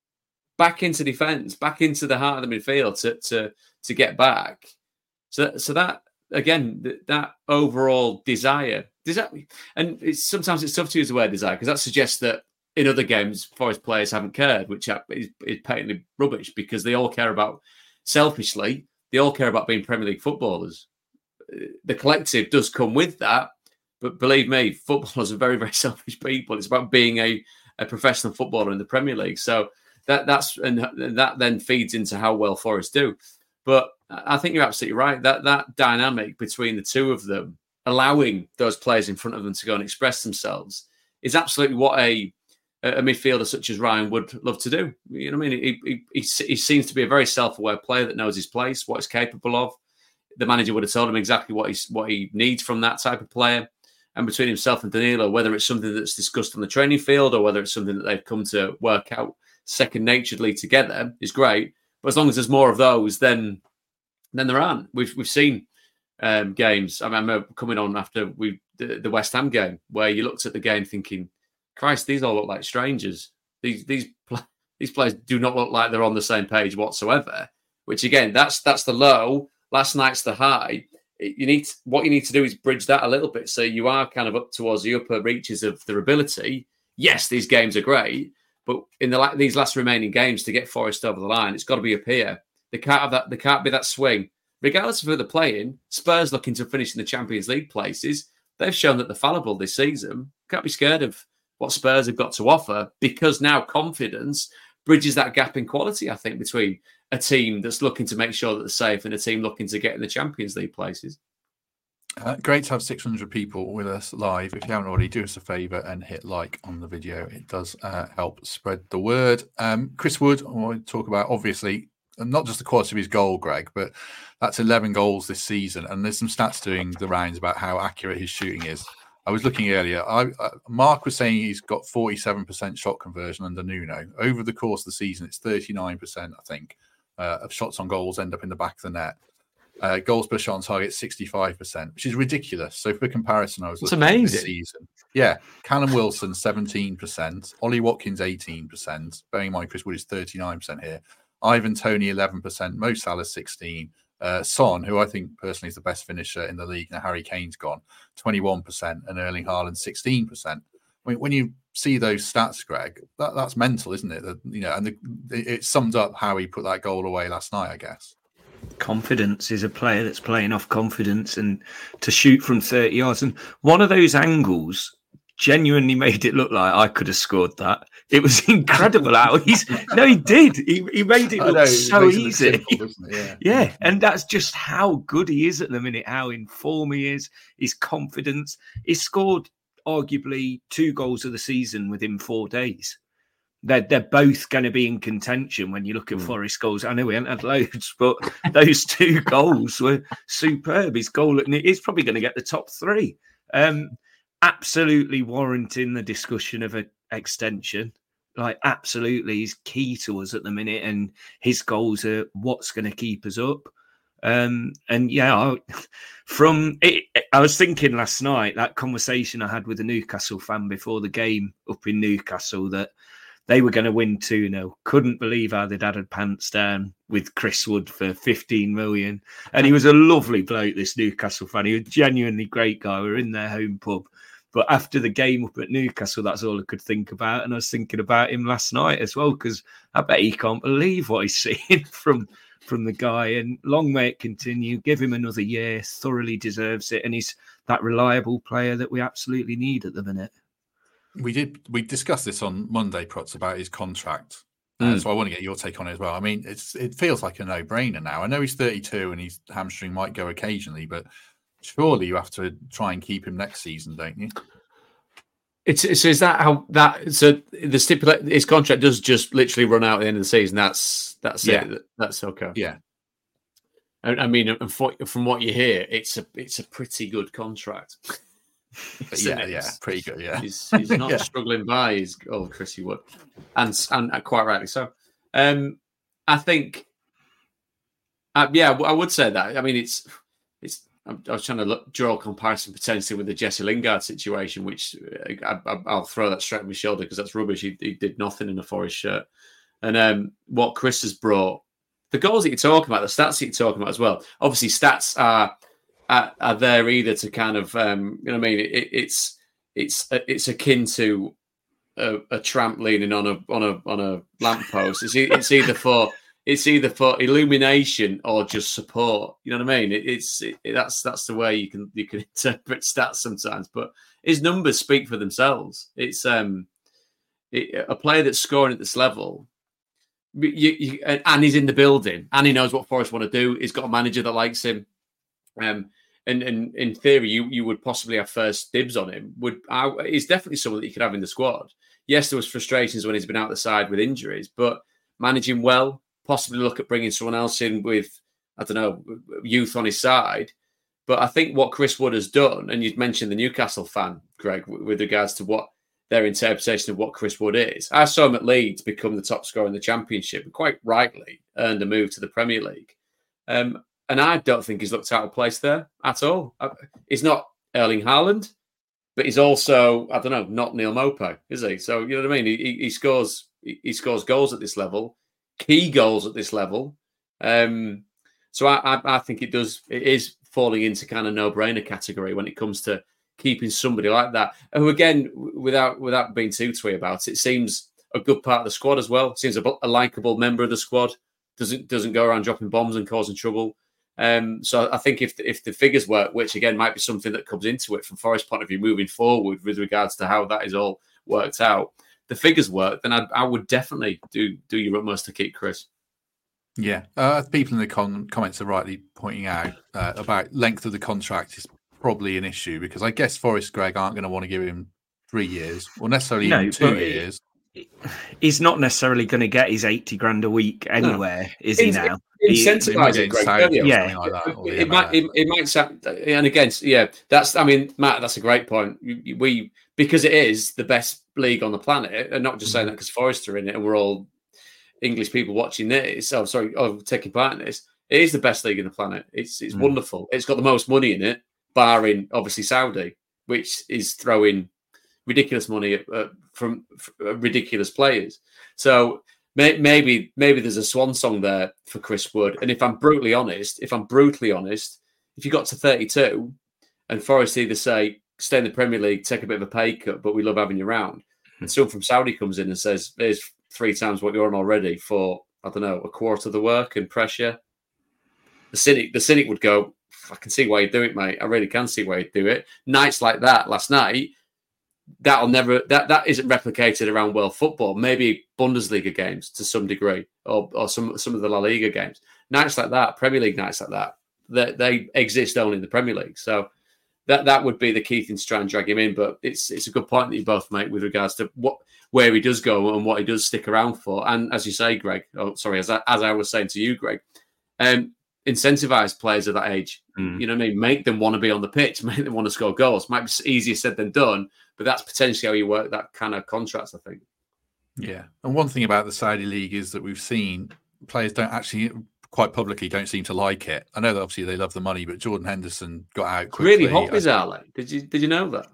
back into defence, back into the heart of the midfield to to, to get back. So, so that, again, that, that overall desire, desire and it's, sometimes it's tough to use the word desire because that suggests that in other games, Forest players haven't cared, which is, is patently rubbish because they all care about, selfishly, they all care about being Premier League footballers. The collective does come with that, but believe me, footballers are very, very selfish people. It's about being a, a professional footballer in the Premier League. So that that's and that then feeds into how well Forest do. But I think you're absolutely right. That that dynamic between the two of them, allowing those players in front of them to go and express themselves, is absolutely what a a midfielder such as Ryan would love to do. You know what I mean? He, he, he, he seems to be a very self-aware player that knows his place, what he's capable of. The manager would have told him exactly what he's what he needs from that type of player. And between himself and Danilo, whether it's something that's discussed on the training field or whether it's something that they've come to work out second-naturedly together, is great. But as long as there's more of those, then then there aren't. We've we've seen um, games. I remember coming on after we the, the West Ham game where you looked at the game thinking, Christ, these all look like strangers. These these these players do not look like they're on the same page whatsoever. Which again, that's that's the low. Last night's the high. You need what you need to do is bridge that a little bit, so you are kind of up towards the upper reaches of their ability. Yes, these games are great, but in the these last remaining games to get Forest over the line, it's got to be up here. They can't have that. They can't be that swing, regardless of who they're playing. Spurs looking to finish in the Champions League places. They've shown that they're fallible this season. Can't be scared of what Spurs have got to offer, because now confidence bridges that gap in quality, I think, between a team that's looking to make sure that they're safe and a team looking to get in the Champions League places. Uh, great to have six hundred people with us live. If you haven't already, do us a favour and hit like on the video. It does uh, help spread the word. Um, Chris Wood, I want to talk about, obviously, not just the quality of his goal, Greg, but that's eleven goals this season. And there's some stats doing the rounds about how accurate his shooting is. I was looking earlier. I, uh, Mark was saying he's got forty-seven percent shot conversion under Nuno. Over the course of the season, it's thirty-nine percent, I think, uh, of shots on goals end up in the back of the net. Uh, goals per shot on target, sixty-five percent, which is ridiculous. So for comparison, I was looking at this season. Yeah, Callum Wilson, seventeen percent. Ollie Watkins, eighteen percent. Bearing in mind, Chris Wood is thirty-nine percent here. Ivan Toney, eleven percent. Mo Salah, sixteen percent. Uh, Son, who I think personally is the best finisher in the league, now Harry Kane's gone, twenty-one percent, and Erling Haaland, sixteen percent. I mean, when you see those stats, Greg, that, that's mental, isn't it? That, you know, and the, it sums up how he put that goal away last night, I guess. Confidence is a player that's playing off confidence, and to shoot from thirty yards. And one of those angles genuinely made it look like I could have scored that. It was incredible how he's no, he did. He he made it look know, so easy. Simple, yeah. yeah, and that's just how good he is at the minute. How in form he is, his confidence. He scored arguably two goals of the season within four days. They're they're both going to be in contention when you look at mm. Forest goals. I know we haven't had loads, but those two goals were superb. His goal is probably going to get the top three. Um, absolutely warranting the discussion of an extension. Like, absolutely, he's key to us at the minute, and his goals are what's going to keep us up. Um, and yeah, I, from it, I was thinking last night, that conversation I had with a Newcastle fan before the game up in Newcastle, that they were going to win two nil. Couldn't believe how they'd added pants down with Chris Wood for fifteen million. And he was a lovely bloke, this Newcastle fan. He was a genuinely great guy. We were in their home pub. But after the game up at Newcastle, that's all I could think about. And I was thinking about him last night as well, because I bet he can't believe what he's seeing from, from the guy. And long may it continue. Give him another year. Thoroughly deserves it. And he's that reliable player that we absolutely need at the minute. We did. We discussed this on Monday, Protz, about his contract. Uh, Mm. so I want to get your take on it as well. I mean, it's it feels like a no-brainer now. I know he's thirty-two and his hamstring might go occasionally, but surely you have to try and keep him next season, don't you? It's so is that how that so the stipulate his contract does just literally run out at the end of the season. That's that's Yeah. it. That's okay. Yeah. I, I mean, and for, from what you hear, it's a it's a pretty good contract. yeah, yeah, pretty good. Yeah, he's, he's not yeah. struggling by his old Chrissy Wood, and and quite rightly so. Um, I think, uh, yeah, I would say that. I mean, it's it's. I was trying to look, draw a comparison potentially with the Jesse Lingard situation, which I, I, I'll throw that straight on my shoulder because that's rubbish. He, he did nothing in a Forest shirt, and um, what Chris has brought, the goals that you're talking about, the stats that you're talking about as well. Obviously, stats are. Are, are there either to kind of um, you know what I mean? It, it's it's it's akin to a, a tramp leaning on a on a on a lamppost. It's it's either for it's either for illumination or just support. You know what I mean? It, it's it, that's that's the way you can you can interpret stats sometimes. But his numbers speak for themselves. It's um it, a player that's scoring at this level. You, you, and he's in the building, and he knows what Forest want to do. He's got a manager that likes him. Um, and, and in theory, you you would possibly have first dibs on him. Would I, he's definitely someone that you could have in the squad. Yes, there was frustrations when he's been out the side with injuries, but managing well, possibly look at bringing someone else in with, I don't know, youth on his side. But I think what Chris Wood has done, and you'd mentioned the Newcastle fan, Greg, with regards to what their interpretation of what Chris Wood is. I saw him at Leeds become the top scorer in the Championship, and quite rightly earned a move to the Premier League. Um, And I don't think he's looked out of place there at all. He's not Erling Haaland, but he's also, I don't know, not Neil Maupay, is he? So, you know what I mean? He, he scores he scores goals at this level, key goals at this level. Um, so I, I, I think it does, it is falling into kind of no-brainer category when it comes to keeping somebody like that. Who, again, without without being too twee about it, seems a good part of the squad as well. Seems a, a likeable member of the squad. Doesn't doesn't go around dropping bombs and causing trouble. Um, so I think if if the figures work, which again might be something that comes into it from Forest's point of view moving forward with regards to how that is all worked out, the figures work, then I, I would definitely do do your utmost to keep Chris. Yeah, uh, people in the con- comments are rightly pointing out uh, about length of the contract is probably an issue because I guess Forest, Greg, aren't going to want to give him three years or necessarily no, even two but years. He's not necessarily going to get his eighty grand a week anywhere, no. is he now? Incentivise it, Greg. Yeah, like that, it, it might. It, it might sound, and again, yeah, that's. I mean, Matt, that's a great point. We because it is the best league on the planet, and not just saying that because Forest are in it, and we're all English people watching this. Oh, sorry, oh, taking part in this. It is the best league on the planet. It's it's mm. wonderful. It's got the most money in it, barring obviously Saudi, which is throwing ridiculous money at, uh, from, from uh, ridiculous players. So may, maybe maybe there's a swan song there for Chris Wood. And if I'm brutally honest, if I'm brutally honest, if you got to thirty-two and Forest either say stay in the Premier League, take a bit of a pay cut, but we love having you around, mm-hmm. and someone from Saudi comes in and says, "There's three times what you're on already for I don't know a quarter of the work and pressure." The cynic, the cynic would go, "I can see why you do it, mate. I really can see why you do it." Nights like that last night. That'll never that that isn't replicated around world football. Maybe Bundesliga games to some degree, or or some some of the La Liga games. Nights like that, Premier League nights like that, they, they exist only in the Premier League. So that that would be the key thing to try and drag him in. But it's it's a good point that you both make with regards to what where he does go and what he does stick around for. And as you say, Greg, oh sorry, as I, as I was saying to you, Greg, um, incentivize players at that age. Mm. You know what I mean? Make them want to be on the pitch, make them want to score goals. Might be easier said than done. But that's potentially how you work that kind of contracts, I think. Yeah. And one thing about the Saudi League is that we've seen players don't actually, quite publicly, don't seem to like it. I know that obviously they love the money, but Jordan Henderson got out quickly. Really hot, bizarrely. Did you, did you know that?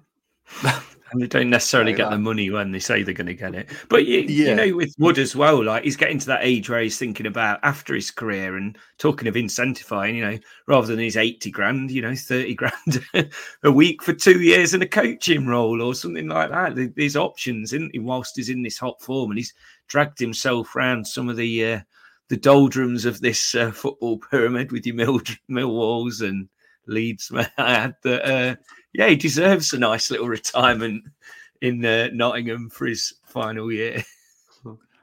And they don't necessarily get the money when they say they're going to get it. But, you, yeah. you know, with Wood as well, like he's getting to that age where he's thinking about after his career and talking of incentivizing, you know, rather than his eighty grand, you know, thirty grand a week for two years and a coaching role or something like that. There's options, isn't he, whilst he's in this hot form. And he's dragged himself around some of the uh, the doldrums of this uh, football pyramid with your Mill- Millwalls and Leeds. I had that. Uh, Yeah, he deserves a nice little retirement in uh, Nottingham for his final year.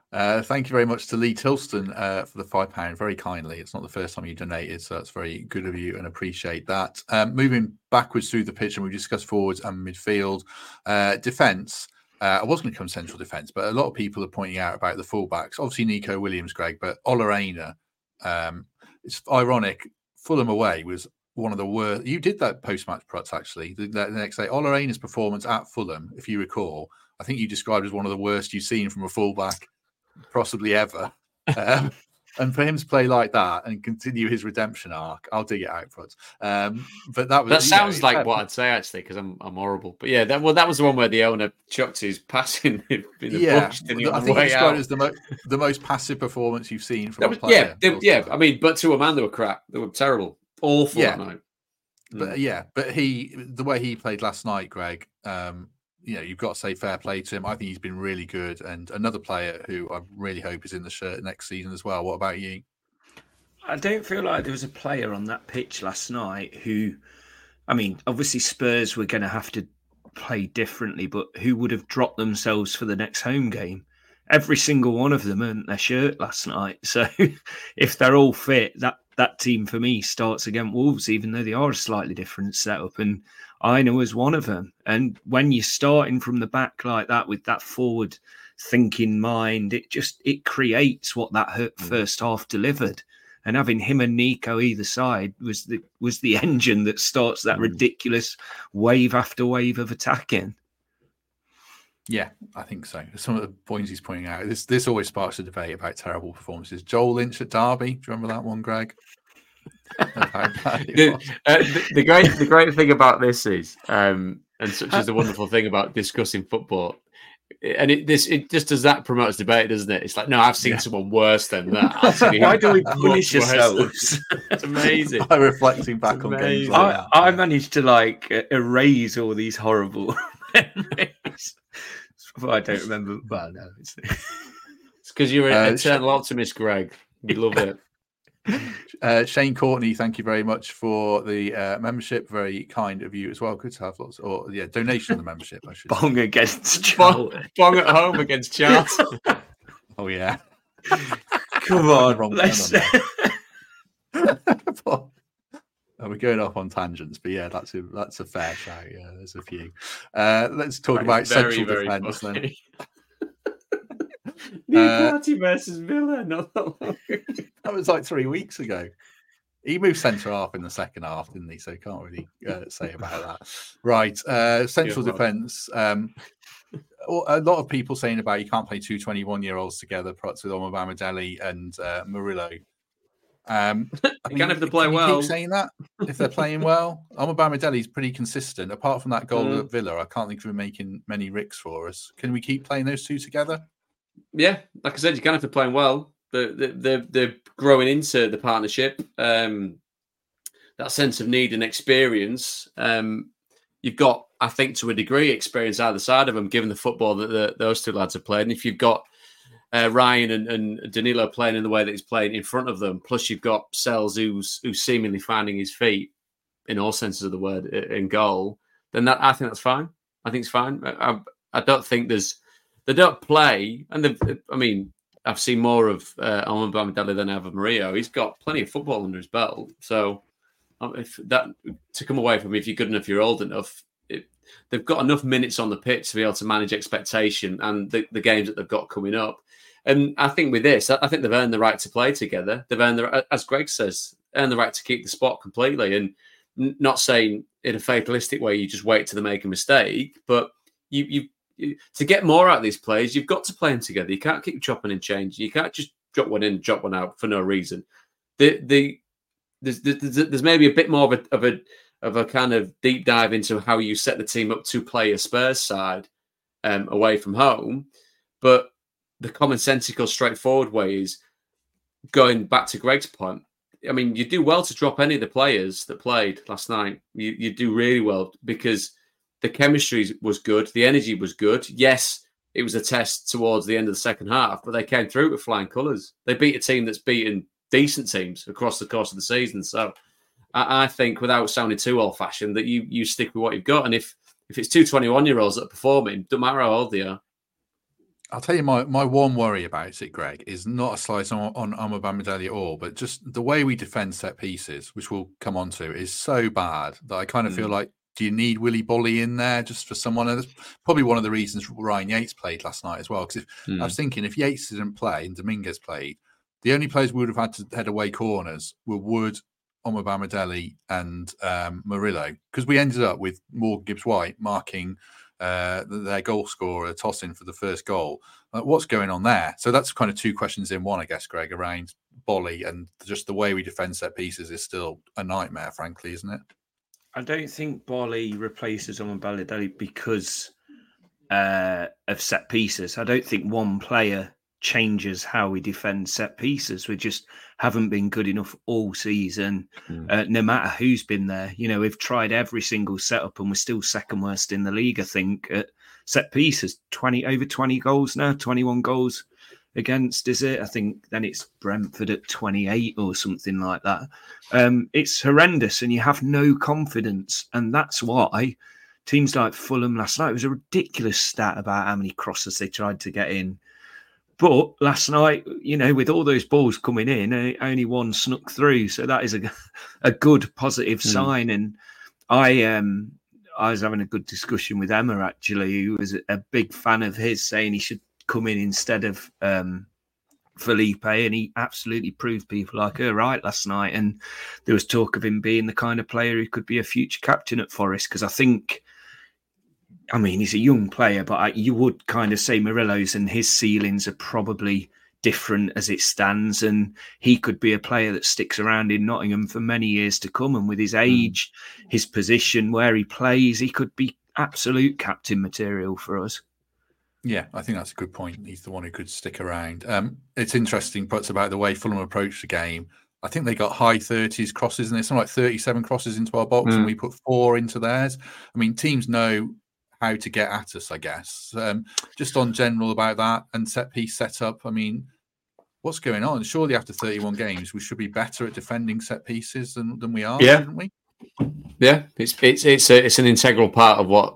Uh, thank you very much to Lee Tilston uh, for the five pound. Very kindly. It's not the first time you donated, so that's very good of you, and appreciate that. Um, moving backwards through the pitch, and we discussed forwards and midfield, uh, defence. Uh, I was going to come central defence, but a lot of people are pointing out about the fullbacks. Obviously, Nico Williams, Greg, but Ola Aina. Um, it's ironic. Fulham away was one of the worst. You did that post-match, Prutz, actually. The, the next day, Ola Aina's performance at Fulham, if you recall, I think you described as one of the worst you've seen from a fullback possibly ever. Um, and for him to play like that and continue his redemption arc, I'll dig it out, Prutz. Um, but that was that sounds know, like what I'd say actually, because I'm I'm horrible. But yeah, that well, that was the one where the owner chucked his passing in the yeah, bush, didn't he, I on the think way you described out. it as the, mo- the most passive performance you've seen from That a was, player. yeah, they, yeah. I mean, but to a man, they were crap. They were terrible, awful Yeah. that night. But Mm. yeah, but he, the way he played last night, Greg, um, you know, you've got to say fair play to him. I think he's been really good, and another player who I really hope is in the shirt next season as well. What about you? I don't feel like there was a player on that pitch last night who, I mean, obviously Spurs were going to have to play differently, but who would have dropped themselves for the next home game? Every single one of them earned their shirt last night. So if they're all fit, that, that team for me starts against Wolves, even though they are a slightly different setup. And Aina was one of them. And when you're starting from the back like that with that forward thinking mind, it just, it creates what that hurt first half delivered. And having him and Nico either side was the was the engine that starts that ridiculous wave after wave of attacking. Yeah, I think so. Some of the points he's pointing out. This this always sparks a debate about terrible performances. Joel Lynch at Derby. Do you remember that one, Greg? the, uh, the, the great the great thing about this is, um, and such is the wonderful thing about discussing football, and it this it just does that promotes debate, doesn't it? It's like, no, I've seen yeah. someone worse than that. Why do we punish ourselves? It's amazing. By reflecting back it's on amazing. games like I, I managed to like erase all these horrible memories. I don't remember. Well, no, it's because you're an uh, eternal optimist, Greg. We love it. Uh, Shane Courtney, thank you very much for the uh, membership. Very kind of you as well. Good to have lots, or yeah, donation of the membership. I should bong say. against Charlton. Bong, bong at home against Charlton. Oh yeah, come on, wrong let's... Oh, we're going off on tangents, but yeah, that's a that's a fair shout. Yeah, there's a few. Uh, let's talk about very, central very defence then. Newcastle uh, versus Villa, not that long ago. That was like three weeks ago. He moved centre half in the second half, didn't he? So can't really uh, say about that. Right, uh, central yeah, defence. Um, a lot of people saying about you can't play two twenty-one-year-olds together, perhaps with Omobamidele and uh, Murillo. Um, I mean, can if they play can well. Keep saying that if they're playing well, Omobamidele is pretty consistent. Apart from that goal mm. at Villa, I can't think of him making many ricks for us. Can we keep playing those two together? Yeah, like I said, you can if they're playing well. They're, they're, they're growing into the partnership. Um, that sense of need and experience. Um, you've got, I think, to a degree, experience either side of them, given the football that the, those two lads have played. And if you've got uh, Ryan and, and Danilo playing in the way that he's playing in front of them, plus you've got Sells who's, who's seemingly finding his feet, in all senses of the word, in goal, then that I think that's fine. I think it's fine. I, I don't think there's... They don't play, and I mean, I've seen more of uh, Omobamidele than I have of Murillo. He's got plenty of football under his belt, so if that to come away from, if you're good enough, you're old enough. It, they've got enough minutes on the pitch to be able to manage expectation and the, the games that they've got coming up. And I think with this, I think they've earned the right to play together. They've earned the, as Greg says, earned the right to keep the spot completely. And not saying in a fatalistic way, you just wait till they make a mistake, but you you. To get more out of these players, you've got to play them together. You can't keep chopping and changing. You can't just drop one in, drop one out for no reason. The the there's there's, there's maybe a bit more of a of a of a kind of deep dive into how you set the team up to play a Spurs side um, away from home, but the commonsensical, straightforward way is going back to Greg's point. I mean, you do well to drop any of the players that played last night. You you do really well because the chemistry was good. The energy was good. Yes, it was a test towards the end of the second half, but they came through with flying colours. They beat a team that's beaten decent teams across the course of the season. So I, I think, without sounding too old-fashioned, that you you stick with what you've got. And if if it's two twenty-one-year-olds that are performing, don't matter how old they are. I'll tell you my, my one worry about it, Greg, is not a slice on, on Omobamidele at all, but just the way we defend set pieces, which we'll come on to, is so bad that I kind of mm. feel like, do you need Willy Bolly in there just for someone? And that's probably one of the reasons Ryan Yates played last night as well. Because mm. I was thinking, if Yates didn't play and Dominguez played, the only players we would have had to head away corners were Wood, Omobamidele and um, Murillo, because we ended up with Morgan Gibbs-White marking uh, their goal scorer, tossing for the first goal. Uh, what's going on there? So that's kind of two questions in one, I guess, Greg, around Bolly, and just the way we defend set pieces is still a nightmare, frankly, isn't it? I don't think Bolly replaces Omobamidele because uh, of set pieces. I don't think one player changes how we defend set pieces. We just haven't been good enough all season, mm. uh, no matter who's been there. You know, we've tried every single setup and we're still second worst in the league, I think, at set pieces. twenty over twenty goals now, twenty-one goals against, is it? I think then it's Brentford at twenty-eight or something like that. Um, it's horrendous and you have no confidence. And that's why teams like Fulham last night, it was a ridiculous stat about how many crosses they tried to get in. But last night, you know, with all those balls coming in, only one snuck through. So that is a, a good, positive mm. sign. And I um, I was having a good discussion with Emma, actually, who was a big fan of his, saying he should come in instead of um, Felipe. And he absolutely proved people like her right last night. And there was talk of him being the kind of player who could be a future captain at Forest. Because I think... I mean, he's a young player, but I, you would kind of say Murillo's and his ceilings are probably different as it stands. And he could be a player that sticks around in Nottingham for many years to come. And with his age, mm. his position, where he plays, he could be absolute captain material for us. Yeah, I think that's a good point. He's the one who could stick around. Um, it's interesting, Puts, about the way Fulham approached the game. I think they got high thirties crosses, and there's something like thirty-seven crosses into our box, mm. and we put four into theirs. I mean, teams know how to get at us, I guess. Um, just on general about that and set piece setup, I mean, what's going on? Surely after thirty-one games, we should be better at defending set pieces than, than we are, yeah. shouldn't we? Yeah, it's it's it's a, it's an integral part of what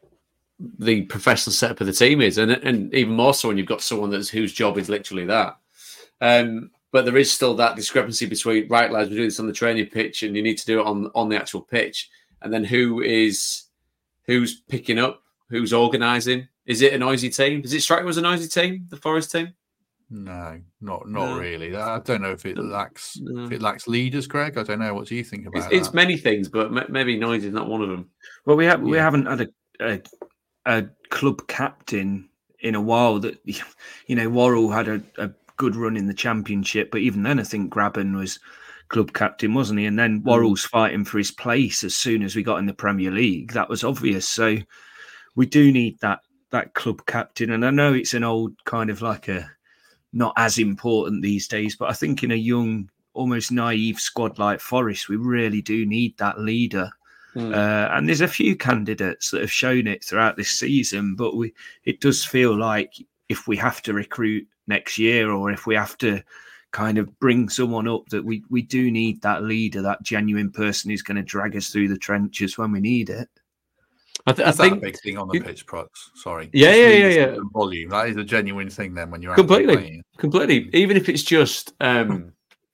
the professional setup of the team is, and and even more so when you've got someone that's whose job is literally that. Um, but there is still that discrepancy between, right, lads, we do this on the training pitch, and you need to do it on on the actual pitch, and then who is. Who's picking up? Who's organising? Is it a noisy team? Does it strike you as a noisy team, the Forest team? No, not not no. really. I don't know if it lacks no. if it lacks leaders, Greg. I don't know. What do you think about it's, that? It's many things, but maybe noisy is not one of them. Well, we have yeah. we haven't had a, a a club captain in a while. That you know, Worrell had a, a good run in the Championship, but even then, I think Graben was club captain, wasn't he? And then Worrell's fighting for his place as soon as we got in the Premier League. That was obvious. So we do need that that club captain. And I know it's an old kind of like a not as important these days, but I think in a young, almost naive squad like Forest, we really do need that leader. Mm. Uh, and there's a few candidates that have shown it throughout this season, but we it does feel like if we have to recruit next year, or if we have to kind of bring someone up, that we, we do need that leader, that genuine person who's going to drag us through the trenches when we need it. I, th- I is think that a big thing on the you, pitch, Prox? Sorry. Yeah, yeah, yeah, yeah. Volume. That is a genuine thing then when you're completely, playing. completely. Even if it's just, um,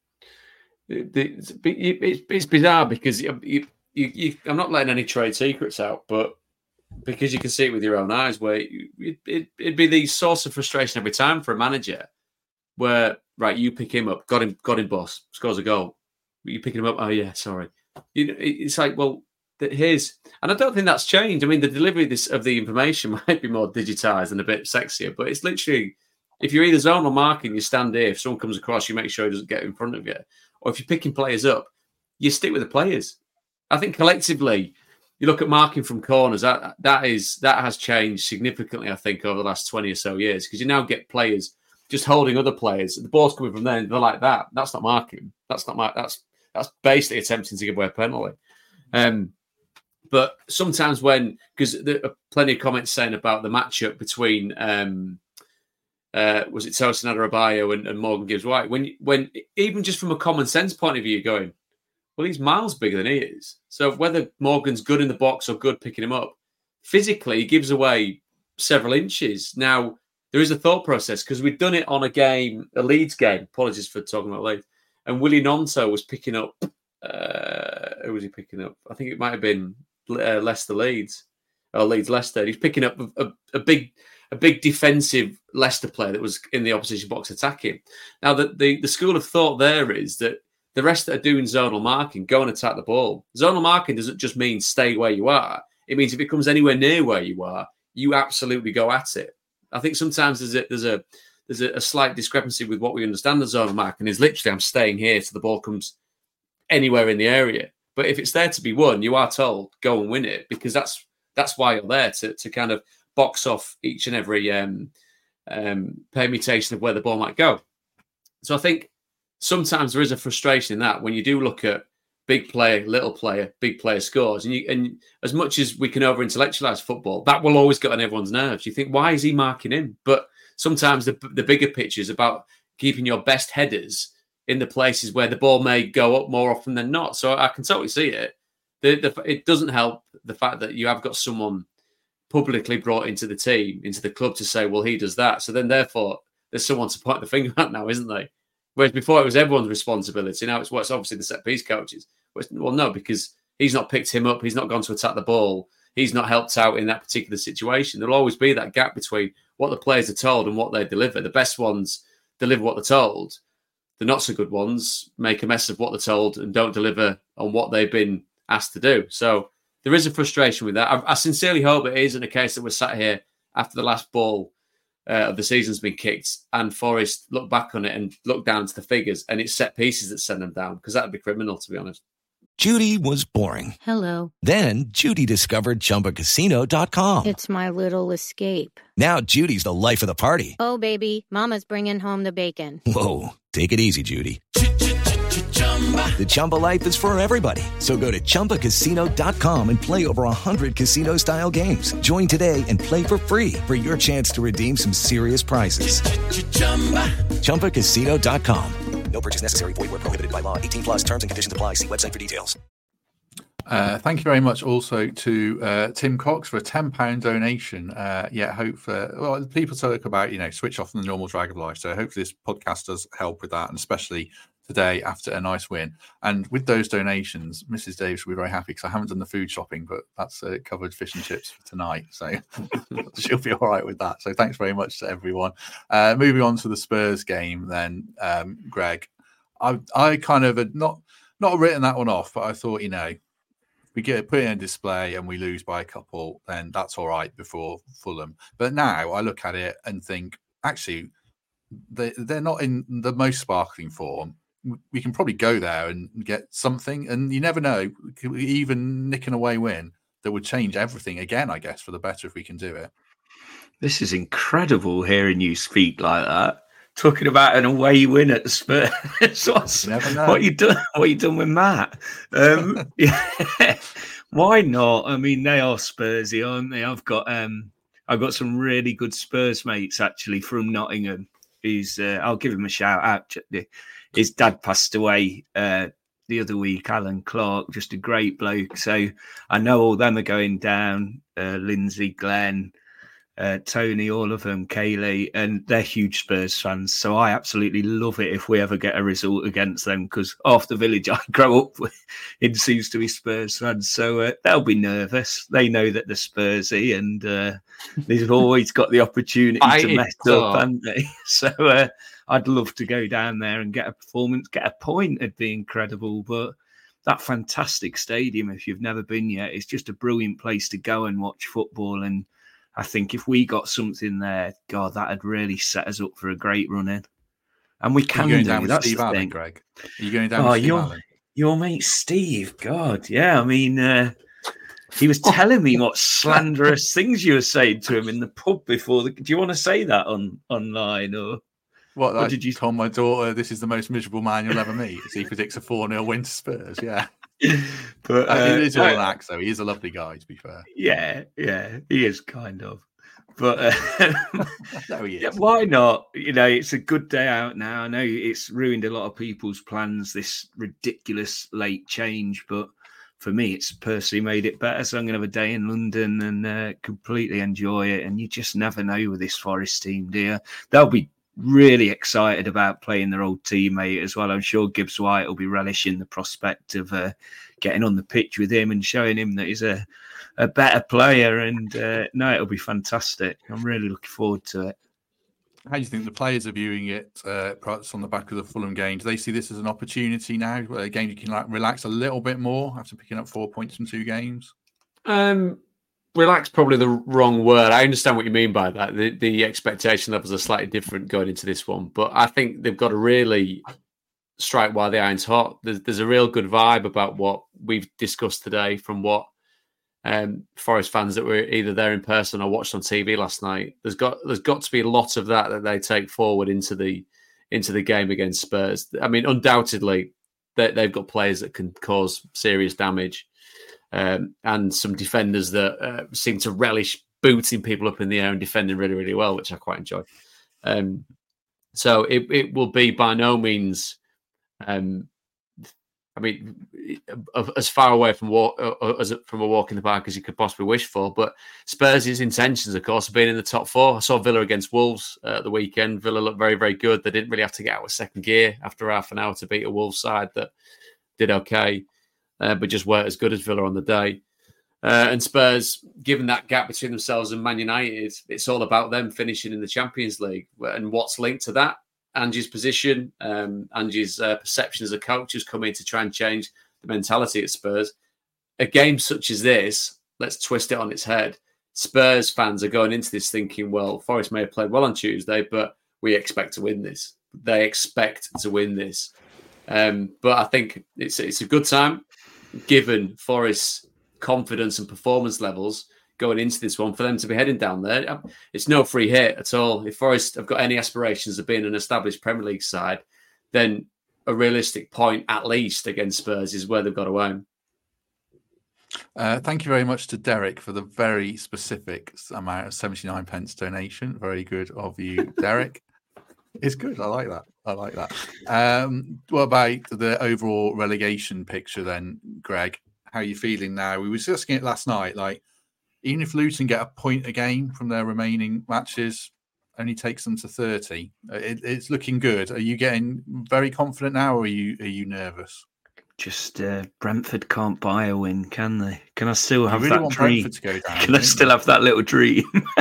it's, it's, it's bizarre because you, you, you, I'm not letting any trade secrets out, but because you can see it with your own eyes, where you, it, it, it'd be the source of frustration every time for a manager, where. Right, you pick him up, got him, got him, boss, scores a goal. You picking him up? Oh yeah, sorry. You know, it's like, well, here's, and I don't think that's changed. I mean, the delivery of, this, of the information might be more digitized and a bit sexier, but it's literally, if you're either zone or marking, you stand here. If someone comes across, you make sure he doesn't get in front of you. Or if you're picking players up, you stick with the players. I think collectively, you look at marking from corners. That that is that has changed significantly. I think over the last twenty or so years, because you now get players just holding other players. The ball's coming from there, and they're like that. That's not marking. That's not my. That's that's basically attempting to give away a penalty. Um, but sometimes when, because there are plenty of comments saying about the matchup between um, uh, was it Tosin Adarabioyo and, and Morgan Gibbs-White, when when even just from a common sense point of view, you're going, well, he's miles bigger than he is. So whether Morgan's good in the box or good picking him up, physically he gives away several inches. Now, there is a thought process because we'd done it on a game, a Leeds game. Apologies for talking about Leeds. And Willie Nonto was picking up. Uh, who was he picking up? I think it might have been uh, Leicester Leeds or Leeds Leicester. He's picking up a, a, a big, a big defensive Leicester player that was in the opposition box attacking. Now, the, the the school of thought there is that the rest that are doing zonal marking go and attack the ball. Zonal marking doesn't just mean stay where you are. It means if it comes anywhere near where you are, you absolutely go at it. I think sometimes there's a there's a there's a, a slight discrepancy with what we understand the zonal marking is. Literally, I'm staying here so the ball comes anywhere in the area. But if it's there to be won, you are told go and win it because that's that's why you're there to to kind of box off each and every um, um, permutation of where the ball might go. So I think sometimes there is a frustration in that when you do look at big player, little player, big player scores, and you and as much as we can over intellectualize football, that will always get on everyone's nerves. You think, why is he marking him? But sometimes the the bigger picture is about keeping your best headers in the places where the ball may go up more often than not. So I can totally see it. The, the, it doesn't help the fact that you have got someone publicly brought into the team, into the club to say, well, he does that. So then therefore there's someone to point the finger at now, isn't there? Whereas before it was everyone's responsibility. Now it's what's well, obviously the set piece coaches. Well, no, because he's not picked him up. He's not gone to attack the ball. He's not helped out in that particular situation. There'll always be that gap between what the players are told and what they deliver. The best ones deliver what they're told. The not so good ones make a mess of what they're told and don't deliver on what they've been asked to do. So there is a frustration with that. I, I sincerely hope it isn't a case that we're sat here after the last ball uh, of the season's been kicked and Forest look back on it and look down to the figures and it's set pieces that send them down because that would be criminal, to be honest. Judy was boring. Hello. Then Judy discovered Chumba Casino dot com. It's my little escape. Now Judy's the life of the party. Oh, baby, mama's bringing home the bacon. Whoa, take it easy, Judy. The Chumba life is for everybody. So go to Chumba Casino dot com and play over one hundred casino-style games. Join today and play for free for your chance to redeem some serious prizes. Chumba Casino dot com. No purchase necessary. Void where prohibited by law. eighteen plus terms and conditions apply. See website for details. Uh, thank you very much also to uh, Tim Cox for a ten pound donation. Uh, yeah, hope for, well, people talk about, you know, switch off from the normal drag of life. So hopefully this podcast does help with that, and especially today after a nice win. And with those donations, Missus Davis will be very happy because I haven't done the food shopping, but that's uh, covered fish and chips for tonight. So she'll be all right with that. So thanks very much to everyone. Uh, moving on to the Spurs game then, um, Greg. I I kind of had not, not written that one off, but I thought, you know, we get put it in display and we lose by a couple, then that's all right before Fulham. But now I look at it and think, actually, they, they're not in the most sparkling form. We can probably go there and get something. And you never know, even nick an away win that would change everything again, I guess, for the better if we can do it. This is incredible hearing you speak like that. Talking about an away win at the Spurs. What's, what you done? What you done with Matt? Um, yeah. Why not? I mean, they are Spursy, aren't they? I've got um, I've got some really good Spurs mates actually from Nottingham. He's uh, I'll give him a shout out. His dad passed away uh, the other week, Alan Clark, just a great bloke. So I know all them are going down. Uh, Lindsay, Glenn. Uh, Tony, all of them, Kaylee, and they're huge Spurs fans. So I absolutely love it if we ever get a result against them because half the village I grow up with, it seems to be Spurs fans. So uh, they'll be nervous. They know that they're Spursy and uh, they've always got the opportunity to mess up, haven't they? So uh, I'd love to go down there and get a performance, get a point. It'd be incredible. But that fantastic stadium, if you've never been yet, it's just a brilliant place to go and watch football. And I think if we got something there, God, that'd really set us up for a great run in. And we can do. Down with That's Steve the Allen, thing. Greg? Are you going down oh, with Steve your, Allen? Your mate Steve, God, yeah. I mean, uh, he was telling me what slanderous things you were saying to him in the pub before. The, do you want to say that on online or? What, what I did you told my daughter this is the most miserable man you'll ever meet as he predicts a four nil win to Spurs? Yeah. But uh, it is all I, an act, though. He is a lovely guy, to be fair. Yeah, yeah, he is kind of. But uh, no, he is. Yeah, why not? You know, it's a good day out now. I know it's ruined a lot of people's plans, this ridiculous late change, but for me, it's personally made it better. So I'm going to have a day in London and uh, completely enjoy it. And you just never know with this Forest team, do you? They'll be really excited about playing their old teammate as well. I'm sure Gibbs White will be relishing the prospect of uh, getting on the pitch with him and showing him that he's a, a better player. And uh, no, it'll be fantastic. I'm really looking forward to it. How do you think the players are viewing it, uh, perhaps on the back of the Fulham game? Do they see this as an opportunity now, a game you can like, relax a little bit more after picking up four points from two games? Um, relax, probably the wrong word. I understand what you mean by that. The, the expectation levels are slightly different going into this one, but I think they've got to really strike while the iron's hot. There's, there's a real good vibe about what we've discussed today from what Um, Forest fans that were either there in person or watched on T V last night. There's got there's got to be lots of that that they take forward into the into the game against Spurs. I mean, undoubtedly, they, they've got players that can cause serious damage, um, and some defenders that uh, seem to relish booting people up in the air and defending really, really well, which I quite enjoy. Um, so it it will be by no means. Um, I mean, as far away from walk, as from a walk in the park as you could possibly wish for. But Spurs' intentions, of course, have been in the top four. I saw Villa against Wolves at uh, the weekend. Villa looked very, very good. They didn't really have to get out of second gear after half an hour to beat a Wolves side that did okay, uh, but just weren't as good as Villa on the day. Uh, and Spurs, given that gap between themselves and Man United, it's all about them finishing in the Champions League. And what's linked to that? Angie's position, um, Angie's uh, perception as a coach has come in to try and change the mentality at Spurs. A game such as this, let's twist it on its head. Spurs fans are going into this thinking, well, Forest may have played well on Tuesday, but we expect to win this. They expect to win this. Um, but I think it's it's a good time, given Forest's confidence and performance levels going into this one, for them to be heading down there. It's no free hit at all. If Forest have got any aspirations of being an established Premier League side, then a realistic point, at least, against Spurs is where they've got to aim. Uh, thank you very much to Derek for the very specific amount of seventy-nine pence donation. Very good of you, Derek. It's good. I like that. I like that. Um, what about the overall relegation picture then, Greg? How are you feeling now? We were discussing it last night, like, even if Luton get a point a game from their remaining matches, only takes them to thirty. It, it's looking good. Are you getting very confident now, or are you are you nervous? Just uh, Brentford can't buy a win, can they? Can I still have you really that want dream? Brentford to go down, can I still you? have that little dream?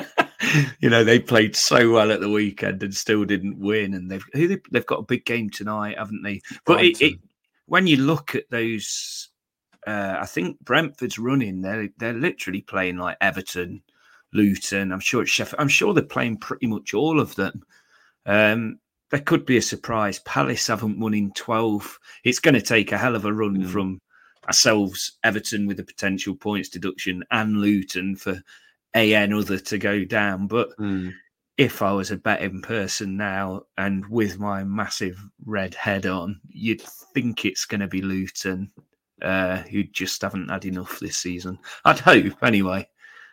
You know, they played so well at the weekend and still didn't win, and they've they've got a big game tonight, haven't they? But it, it, when you look at those. Uh, I think Brentford's running. They're they're literally playing like Everton, Luton. I'm sure it's Sheffield. I'm sure they're playing pretty much all of them. Um, there could be a surprise. Palace haven't won in twelve. It's going to take a hell of a run mm. from ourselves, Everton, with a potential points deduction, and Luton for a N other to go down. But mm. if I was a betting person now, and with my massive red head on, you'd think it's going to be Luton. Uh, who just haven't had enough this season. I'd hope, anyway,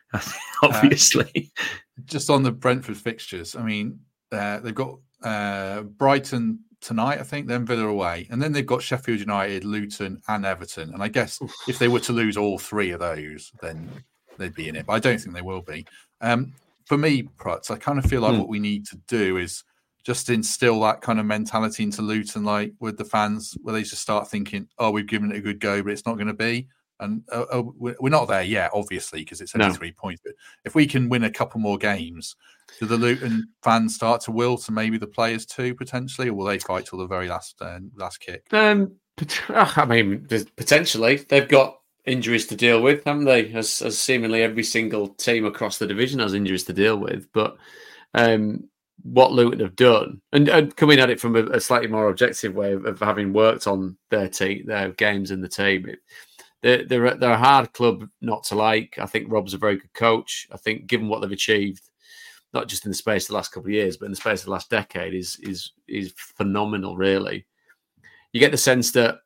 obviously. Uh, just on the Brentford fixtures, I mean, uh, they've got uh, Brighton tonight, I think, then Villa away. And then they've got Sheffield United, Luton and Everton. And I guess Oof. if they were to lose all three of those, then they'd be in it. But I don't think they will be. Um, for me, Prutz, I kind of feel like mm. what we need to do is just instill that kind of mentality into Luton, like with the fans, where they just start thinking, oh, we've given it a good go, but it's not going to be. And uh, uh, we're not there yet, obviously, because it's only no. three points. But if we can win a couple more games, do the Luton fans start to will to maybe the players too, potentially, or will they fight till the very last uh, last kick? Um, I mean, potentially. They've got injuries to deal with, haven't they? As, as seemingly every single team across the division has injuries to deal with. But um, what Luton have done, and, and coming at it from a, a slightly more objective way of, of having worked on their team, their games in the team, it, they're, they're, they're a hard club not to like. I think Rob's a very good coach. I think given what they've achieved, not just in the space of the last couple of years, but in the space of the last decade, is is is phenomenal, really. You get the sense that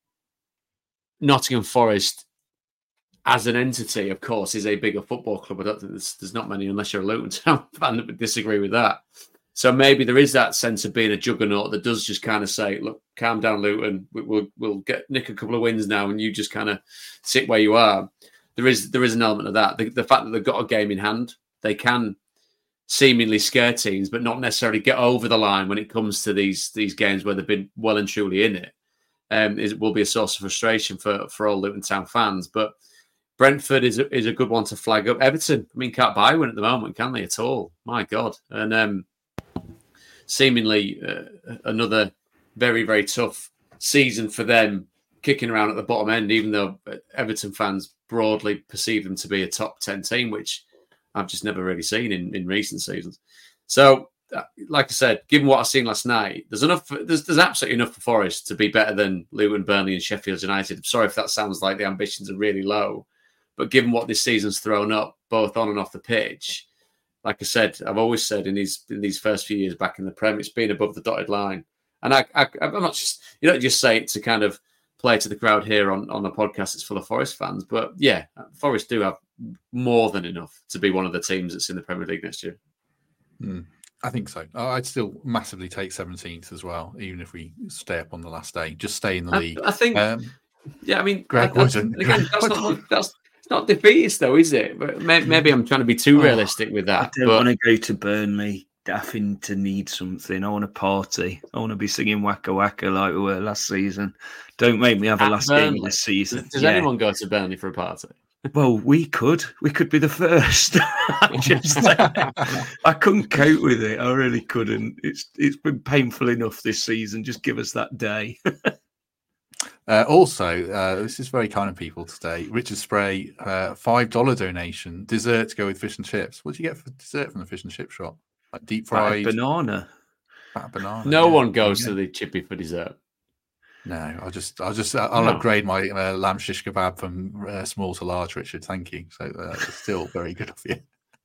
Nottingham Forest, as an entity, of course, is a bigger football club. I don't think there's, there's not many, unless you're a Luton fan, that would disagree with that. So maybe there is that sense of being a juggernaut that does just kind of say, look, calm down, Luton. We'll we'll get nick a couple of wins now, and you just kind of sit where you are. There is there is an element of that. The, the fact that they've got a game in hand, they can seemingly scare teams, but not necessarily get over the line when it comes to these these games where they've been well and truly in it. Um, it will be a source of frustration for for all Luton Town fans. But Brentford is a, is a good one to flag up. Everton, I mean, can't buy one at the moment, can they at all? My God. And um, seemingly uh, another very, very tough season for them, kicking around at the bottom end, even though Everton fans broadly perceive them to be a top ten team, which I've just never really seen in, in recent seasons. So, uh, like I said, given what I've seen last night, there's enough. There's, there's absolutely enough for Forest to be better than Luton, Burnley and Sheffield United. I'm sorry if that sounds like the ambitions are really low, but given what this season's thrown up, both on and off the pitch, like I said, I've always said in these in these first few years back in the Prem, it's been above the dotted line. And I, I, I'm not just, you don't just say it to kind of play to the crowd here on, on the podcast that's full of Forest fans. But yeah, Forest do have more than enough to be one of the teams that's in the Premier League next year. Mm, I think so. I'd still massively take seventeenth as well, even if we stay up on the last day. Just stay in the I, league. I think, um, yeah, I mean, Greg that's, wouldn't. Again, that's not, that's, it's not defeatist though, is it? But maybe I'm trying to be too realistic with that. I don't but... want to go to Burnley having to need something. I want to party. I want to be singing Waka Waka like we were last season. Don't make me have a last Burnley. game of this season. Does yeah. anyone go to Burnley for a party? Well, we could. We could be the first. I just, I couldn't cope with it. I really couldn't. It's it's been painful enough this season. Just give us that day. Uh, also, uh, this is very kind of people today. Richard Spray, uh, five dollar donation. Dessert to go with fish and chips. What do you get for dessert from the fish and chip shop? Like deep fried Battered banana. Battered banana. No yeah. one goes yeah. to the chippy for dessert. No, I'll just, I'll just, I'll no. upgrade my uh, lamb shish kebab from uh, small to large, Richard. Thank you. So uh, it's still very good of you.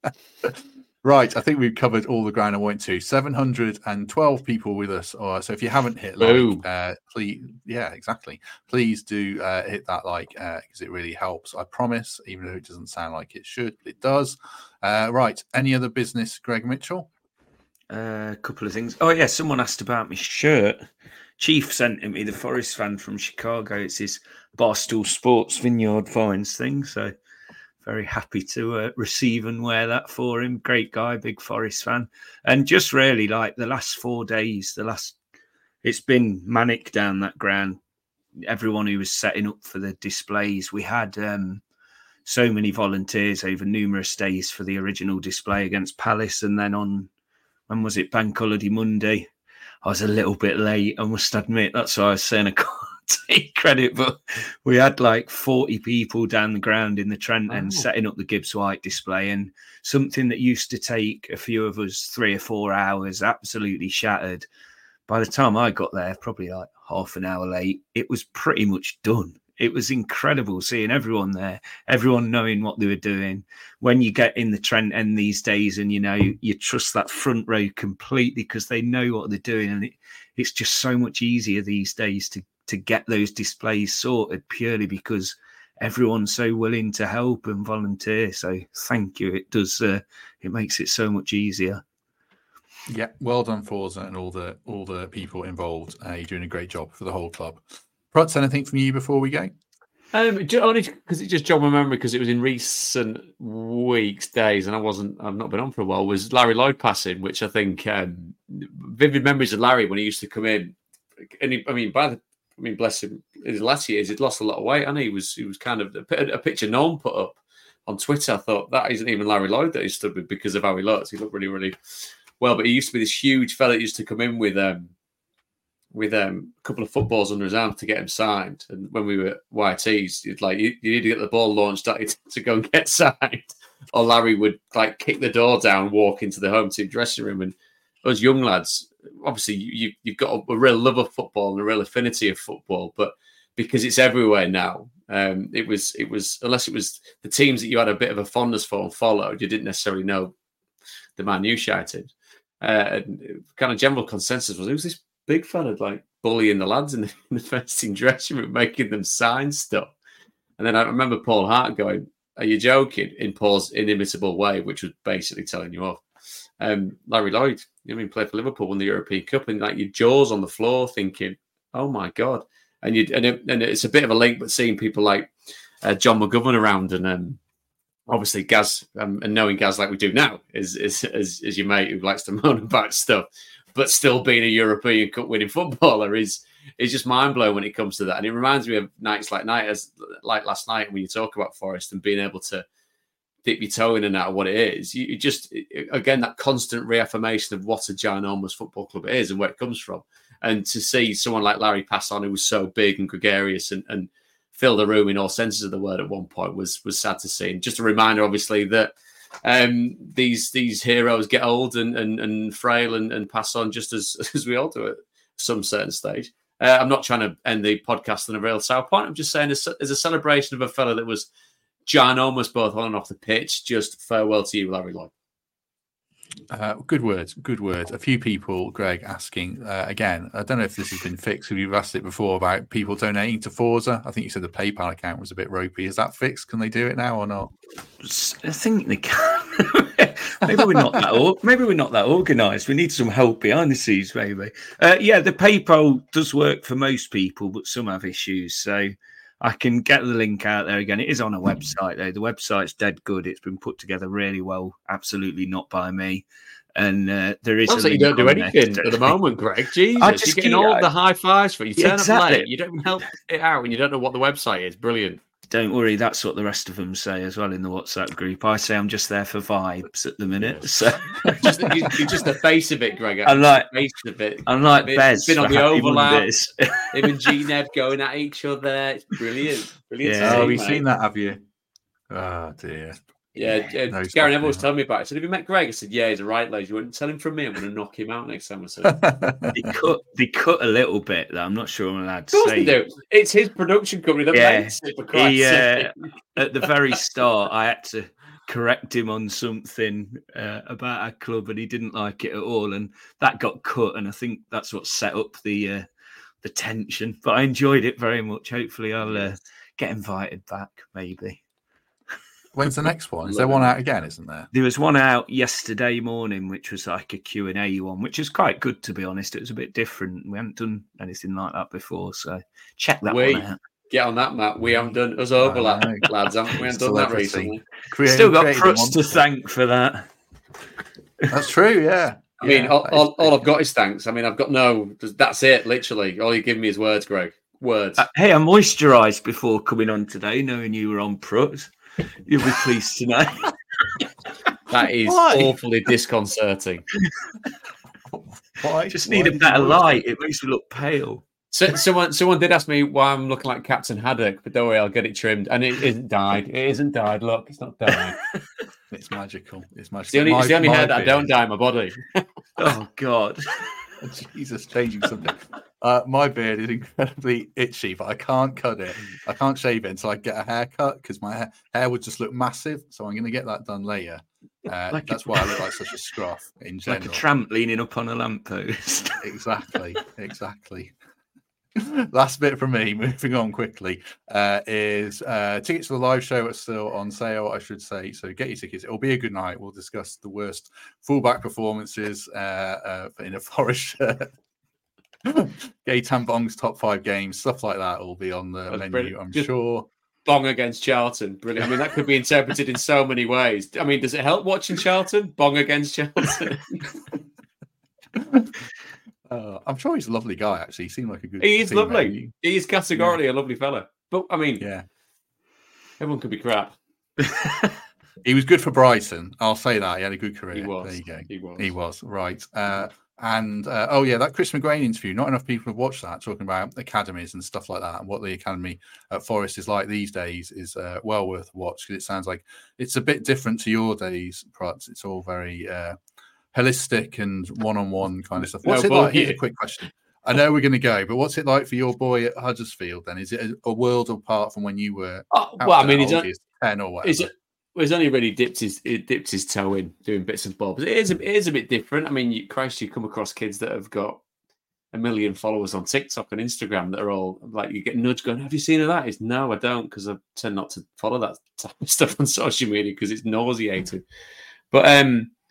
Right, I think we've covered all the ground I went to. seven hundred twelve people with us. Or so if you haven't hit like, uh, please, yeah, exactly. Please do uh, hit that like because uh, it really helps. I promise, even though it doesn't sound like it should, but it does. Uh, right, any other business, Greg Mitchell? Uh, a couple of things. Oh yeah, someone asked about my shirt. Chief sent me, the Forest fan from Chicago. It's his Barstool Sports Vineyard Vines thing. So very happy to uh, receive and wear that for him. Great guy, big Forest fan. And just really like the last four days, the last, it's been manic down that ground. Everyone who was setting up for the displays, we had um, so many volunteers over numerous days for the original display against Palace. And then on, when was it, Bank Holiday Monday, I was a little bit late, I must admit. That's why I was saying I can't take credit, but we had like forty people down the ground in the Trent End oh. setting up the Gibbs White display, and something that used to take a few of us three or four hours absolutely shattered. By the time I got there, probably like half an hour late, it was pretty much done. It was incredible seeing everyone there, everyone knowing what they were doing. When you get in the Trent End these days and, you know, you, you trust that front row completely because they know what they're doing. And it, it's just so much easier these days to, to get those displays sorted purely because everyone's so willing to help and volunteer. So thank you. It does, uh, it makes it so much easier. Yeah, well done, Forza, and all the all the people involved. Uh, you're doing a great job for the whole club. Prutz, anything from you before we go? Um, only because it just jogged my memory because it was in recent weeks, days, and I wasn't. I've not been on for a while. Was Larry Lloyd passing, which I think um, vivid memories of Larry when he used to come in. And he, I mean, by the, I mean, bless him, in his last years he'd lost a lot of weight, and he was he was kind of a, a picture no one put up on Twitter. I thought that isn't even Larry Lloyd that he stood with because of how he looked. He looked really, really well, but he used to be this huge fella that used to come in with. Um, with um, a couple of footballs under his arm to get him signed. And when we were at Y Ts, you'd like, you, you need to get the ball launched to go and get signed. Or Larry would like kick the door down, walk into the home team dressing room. And those young lads, obviously you, you've got a, a real love of football and a real affinity of football, but because it's everywhere now, um, it was, it was, unless it was the teams that you had a bit of a fondness for and followed, you didn't necessarily know the minutiae. Uh, and kind of general consensus was, who's this big fella like bullying the lads in the, in the first team dressing room, making them sign stuff. And then I remember Paul Hart going, "Are you joking?" in Paul's inimitable way, which was basically telling you off. um, Larry Lloyd, I mean, played for Liverpool, won the European Cup, and like your jaws on the floor, thinking, "Oh my god!" And you and, it, and it's a bit of a link, but seeing people like uh, John McGovern around, and um, obviously Gaz, um, and knowing Gaz like we do now, is is is, is your mate who likes to moan about stuff, but still being a European Cup winning footballer is is just mind blowing when it comes to that. And it reminds me of nights like night as like last night when you talk about Forest and being able to dip your toe in and out of what it is. You, you just, again, that constant reaffirmation of what a ginormous football club it is and where it comes from. And to see someone like Larry pass on, who was so big and gregarious and, and fill the room in all senses of the word at one point, was was sad to see. And just a reminder, obviously, that um, these these heroes get old and and, and frail and, and pass on just as, as we all do at some certain stage. Uh, I'm not trying to end the podcast on a real sour point. I'm just saying as, as a celebration of a fella that was ginormous both on and off the pitch. Just farewell to you, Larry Lloyd. Uh, good words, good words. A few people, Greg, asking uh, again. I don't know if this has been fixed. We've asked it before about people donating to Forza. I think you said the PayPal account was a bit ropey. Is that fixed? Can they do it now or not? I think they can. maybe we're not that. Or- maybe we're not that organised. We need some help behind the scenes. Maybe. Uh, yeah, the PayPal does work for most people, but some have issues. So I can get the link out there again. It is on a website, though. The website's dead good. It's been put together really well. Absolutely not by me. And uh, there is. Sounds a like you don't do anything there. at the moment, Greg. Jesus, I just you're getting keep, all of the high fives for it. You turn exactly. up late. You don't even help it out when you don't know what the website is. Brilliant. Don't worry, that's what the rest of them say as well in the WhatsApp group. I say I'm just there for vibes at the minute. Yes. So just, you, you're just the face of it, Greg. I'm like, the face of it. I'm like Bez. It's been on the overlap. Him and G G-Ned going at each other. It's brilliant. Brilliant. Yeah, see, oh, we've mate. seen that, have you? Oh, dear. Yeah, uh, No, Gary Neville was telling me about it. I said, have you met Greg? I said, yeah, he's a right lad. You wouldn't tell him from me. I'm going to knock him out next time. I said, they cut, they cut a little bit that I'm not sure I'm allowed to of course say. they do. It's his production company that Yeah, makes it. For Christ's he, uh, sake. at the very start, I had to correct him on something uh, about our club, and he didn't like it at all, and that got cut. And I think that's what set up the uh, the tension. But I enjoyed it very much. Hopefully, I'll uh, get invited back. Maybe. When's the next one? Is there one out again, isn't there? There was one out yesterday morning, which was like a Q and A one, which is quite good, to be honest. It was a bit different. We haven't done anything like that before, so check that Wait. one out. Get on that, Matt. We haven't done us overlap, lads. Haven't we? We haven't done that Celebrity. recently. Creating- Still got creating Prutz one. to thank for that. That's true, yeah. I mean, Yeah, all, that all, is- all I've got is thanks. I mean, I've got no. That's it, literally. All you give me is words, Greg. Words. Uh, hey, I moisturised before coming on today, knowing you were on Prutz. You'll be pleased to know. That is Why? awfully disconcerting. Why? Just Why need a did better you- light. It makes me look pale. So, someone, someone did ask me why I'm looking like Captain Haddock, but don't worry, I'll get it trimmed. And it isn't dyed. It isn't dyed. Look, it's not dyed. It's magical. It's magical. It's the only, My- it's the only my hair that I beard- don't dye in my body. Oh, God. Jesus, changing subject. Uh, my beard is incredibly itchy, but I can't cut it. I can't shave it until I get a haircut because my hair, hair would just look massive. So I'm going to get that done later. Uh, Like a- that's why I look like such a scruff in general. Like a tramp leaning up on a lamppost. Exactly, exactly. Last bit from me, moving on quickly, uh, is uh, tickets for the live show are still on sale, I should say. So get your tickets. It'll be a good night. We'll discuss the worst fullback performances uh, uh, in a Forest shirt. Gaetan Bong's top five games, stuff like that will be on the That's menu, brilliant. I'm Just- sure. Bong against Charlton. Brilliant. I mean, that could be interpreted in so many ways. I mean, does it help watching Charlton? Bong against Charlton. Uh, I'm sure he's a lovely guy, actually. He seemed like a good He is teammate. lovely. He is categorically a lovely fella. But, I mean, Yeah. everyone could be crap. He was good for Brighton. I'll say that. He had a good career. He was. There you go. He was. He was. Right. Uh, and, uh, oh, yeah, that Chris McGrain interview. Not enough people have watched that, talking about academies and stuff like that. And what the academy at Forest is like these days is uh, well worth a watch because it sounds like it's a bit different to your days, Prutz. It's all very uh, holistic and one-on-one kind of stuff. What's No, it like? but Here's you- a quick question. I know we're going to go, but what's it like for your boy at Huddersfield then? Is it a, a world apart from when you were Oh, out well, I there, mean, he's, old on, years, ten or whatever? he's, well, he's only really dipped his he dipped his toe in doing bits and bobs. It is, a, it is a bit different. I mean, you, Christ, you come across kids that have got a million followers on TikTok and Instagram that are all like, you get nudged going, have you seen of that? It's no, I don't, because I tend not to follow that type of stuff on social media because it's nauseating. But um,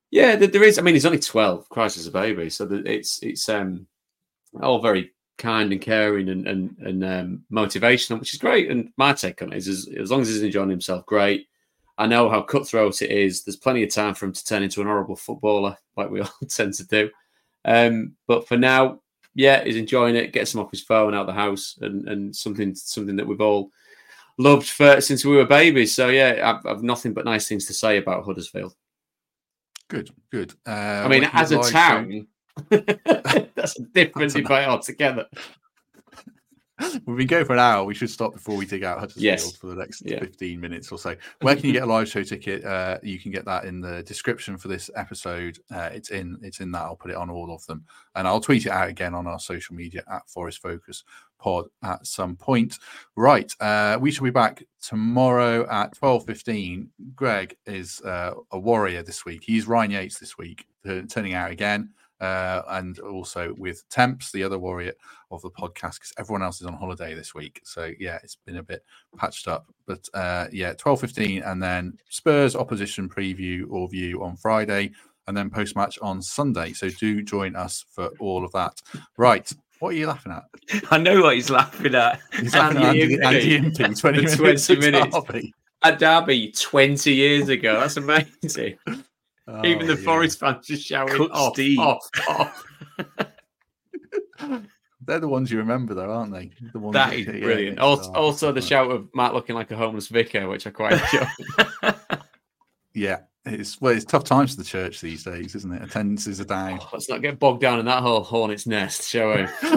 Yeah, there is. I mean, he's only twelve. Christ is a baby, so it's it's um, all very kind and caring and and, and um, motivational, which is great. And my take on it is, as, as long as he's enjoying himself, great. I know how cutthroat it is. There's plenty of time for him to turn into an horrible footballer, like we all tend to do. Um, but for now, yeah, he's enjoying it. Gets him off his phone, out of the house, and and something something that we've all loved for since we were babies. So yeah, I've, I've nothing but nice things to say about Huddersfield. Good, good. Uh, I mean, as a town, that's a different debate altogether. We've been going for an hour. We should stop before we dig out Huddersfield yes. for the next yeah. fifteen minutes or so. Where can you get a live show ticket? Uh, you can get that in the description for this episode. Uh, it's in it's in that. I'll put it on all of them. And I'll tweet it out again on our social media at Forest Focus Pod at some point. Right. Uh, we shall be back tomorrow at twelve fifteen. Greg is uh, a warrior this week. He's Ryan Yates this week, turning out again. Uh, and also with Temps, the other warrior of the podcast, because everyone else is on holiday this week. So, yeah, it's been a bit patched up. But, uh, yeah, twelve fifteen, and then Spurs opposition preview or view on Friday, and then post-match on Sunday. So do join us for all of that. Right. What are you laughing at? I know what he's laughing at. He's laughing at Andy, Andy Impey, twenty minutes, twenty minutes. Derby. At Derby twenty years ago. That's amazing. Oh, Even the yeah. Forest fans just shouting Cut off, Steve. off, off. They're the ones you remember, though, aren't they? The ones that is yeah, brilliant. Yeah, also, oh, also the shout of Matt looking like a homeless vicar, which I quite enjoy. yeah, it's well, it's tough times for the church these days, isn't it? Attendances are down. Oh, let's not get bogged down in that whole hornet's nest, shall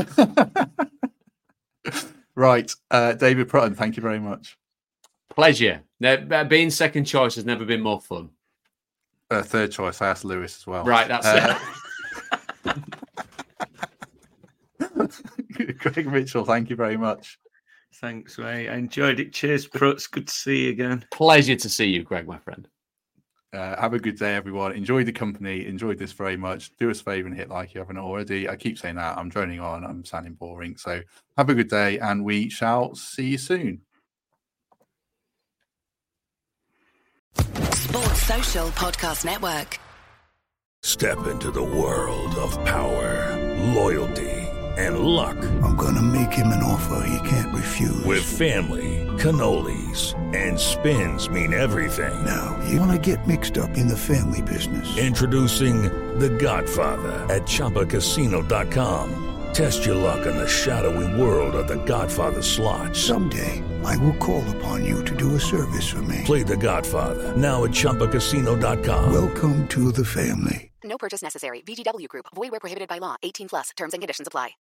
we? Right, uh, David Prutton, thank you very much. Pleasure. Now, being second choice has never been more fun. Uh, third choice. I asked Lewis as well. Right, that's uh, it. Greg Mitchell, thank you very much. Thanks, mate. I enjoyed it. Cheers, Pruts. Good to see you again. Pleasure to see you, Greg, my friend. Uh, have a good day, everyone. Enjoy the company. Enjoyed this very much. Do us a favour and hit like if you haven't already. I keep saying that. I'm droning on. I'm sounding boring. So have a good day, and we shall see you soon. Sports Social Podcast Network. Step into the world of power, loyalty, and luck. I'm going to make him an offer he can't refuse. With family, cannolis, and spins mean everything. Now, you want to get mixed up in the family business. Introducing The Godfather at Chumba Casino dot com. Test your luck in the shadowy world of The Godfather slot. Someday, I will call upon you to do a service for me. Play The Godfather, now at Chumba Casino dot com. Welcome to the family. No purchase necessary. V G W Group. Void where prohibited by law. eighteen plus. Terms and conditions apply.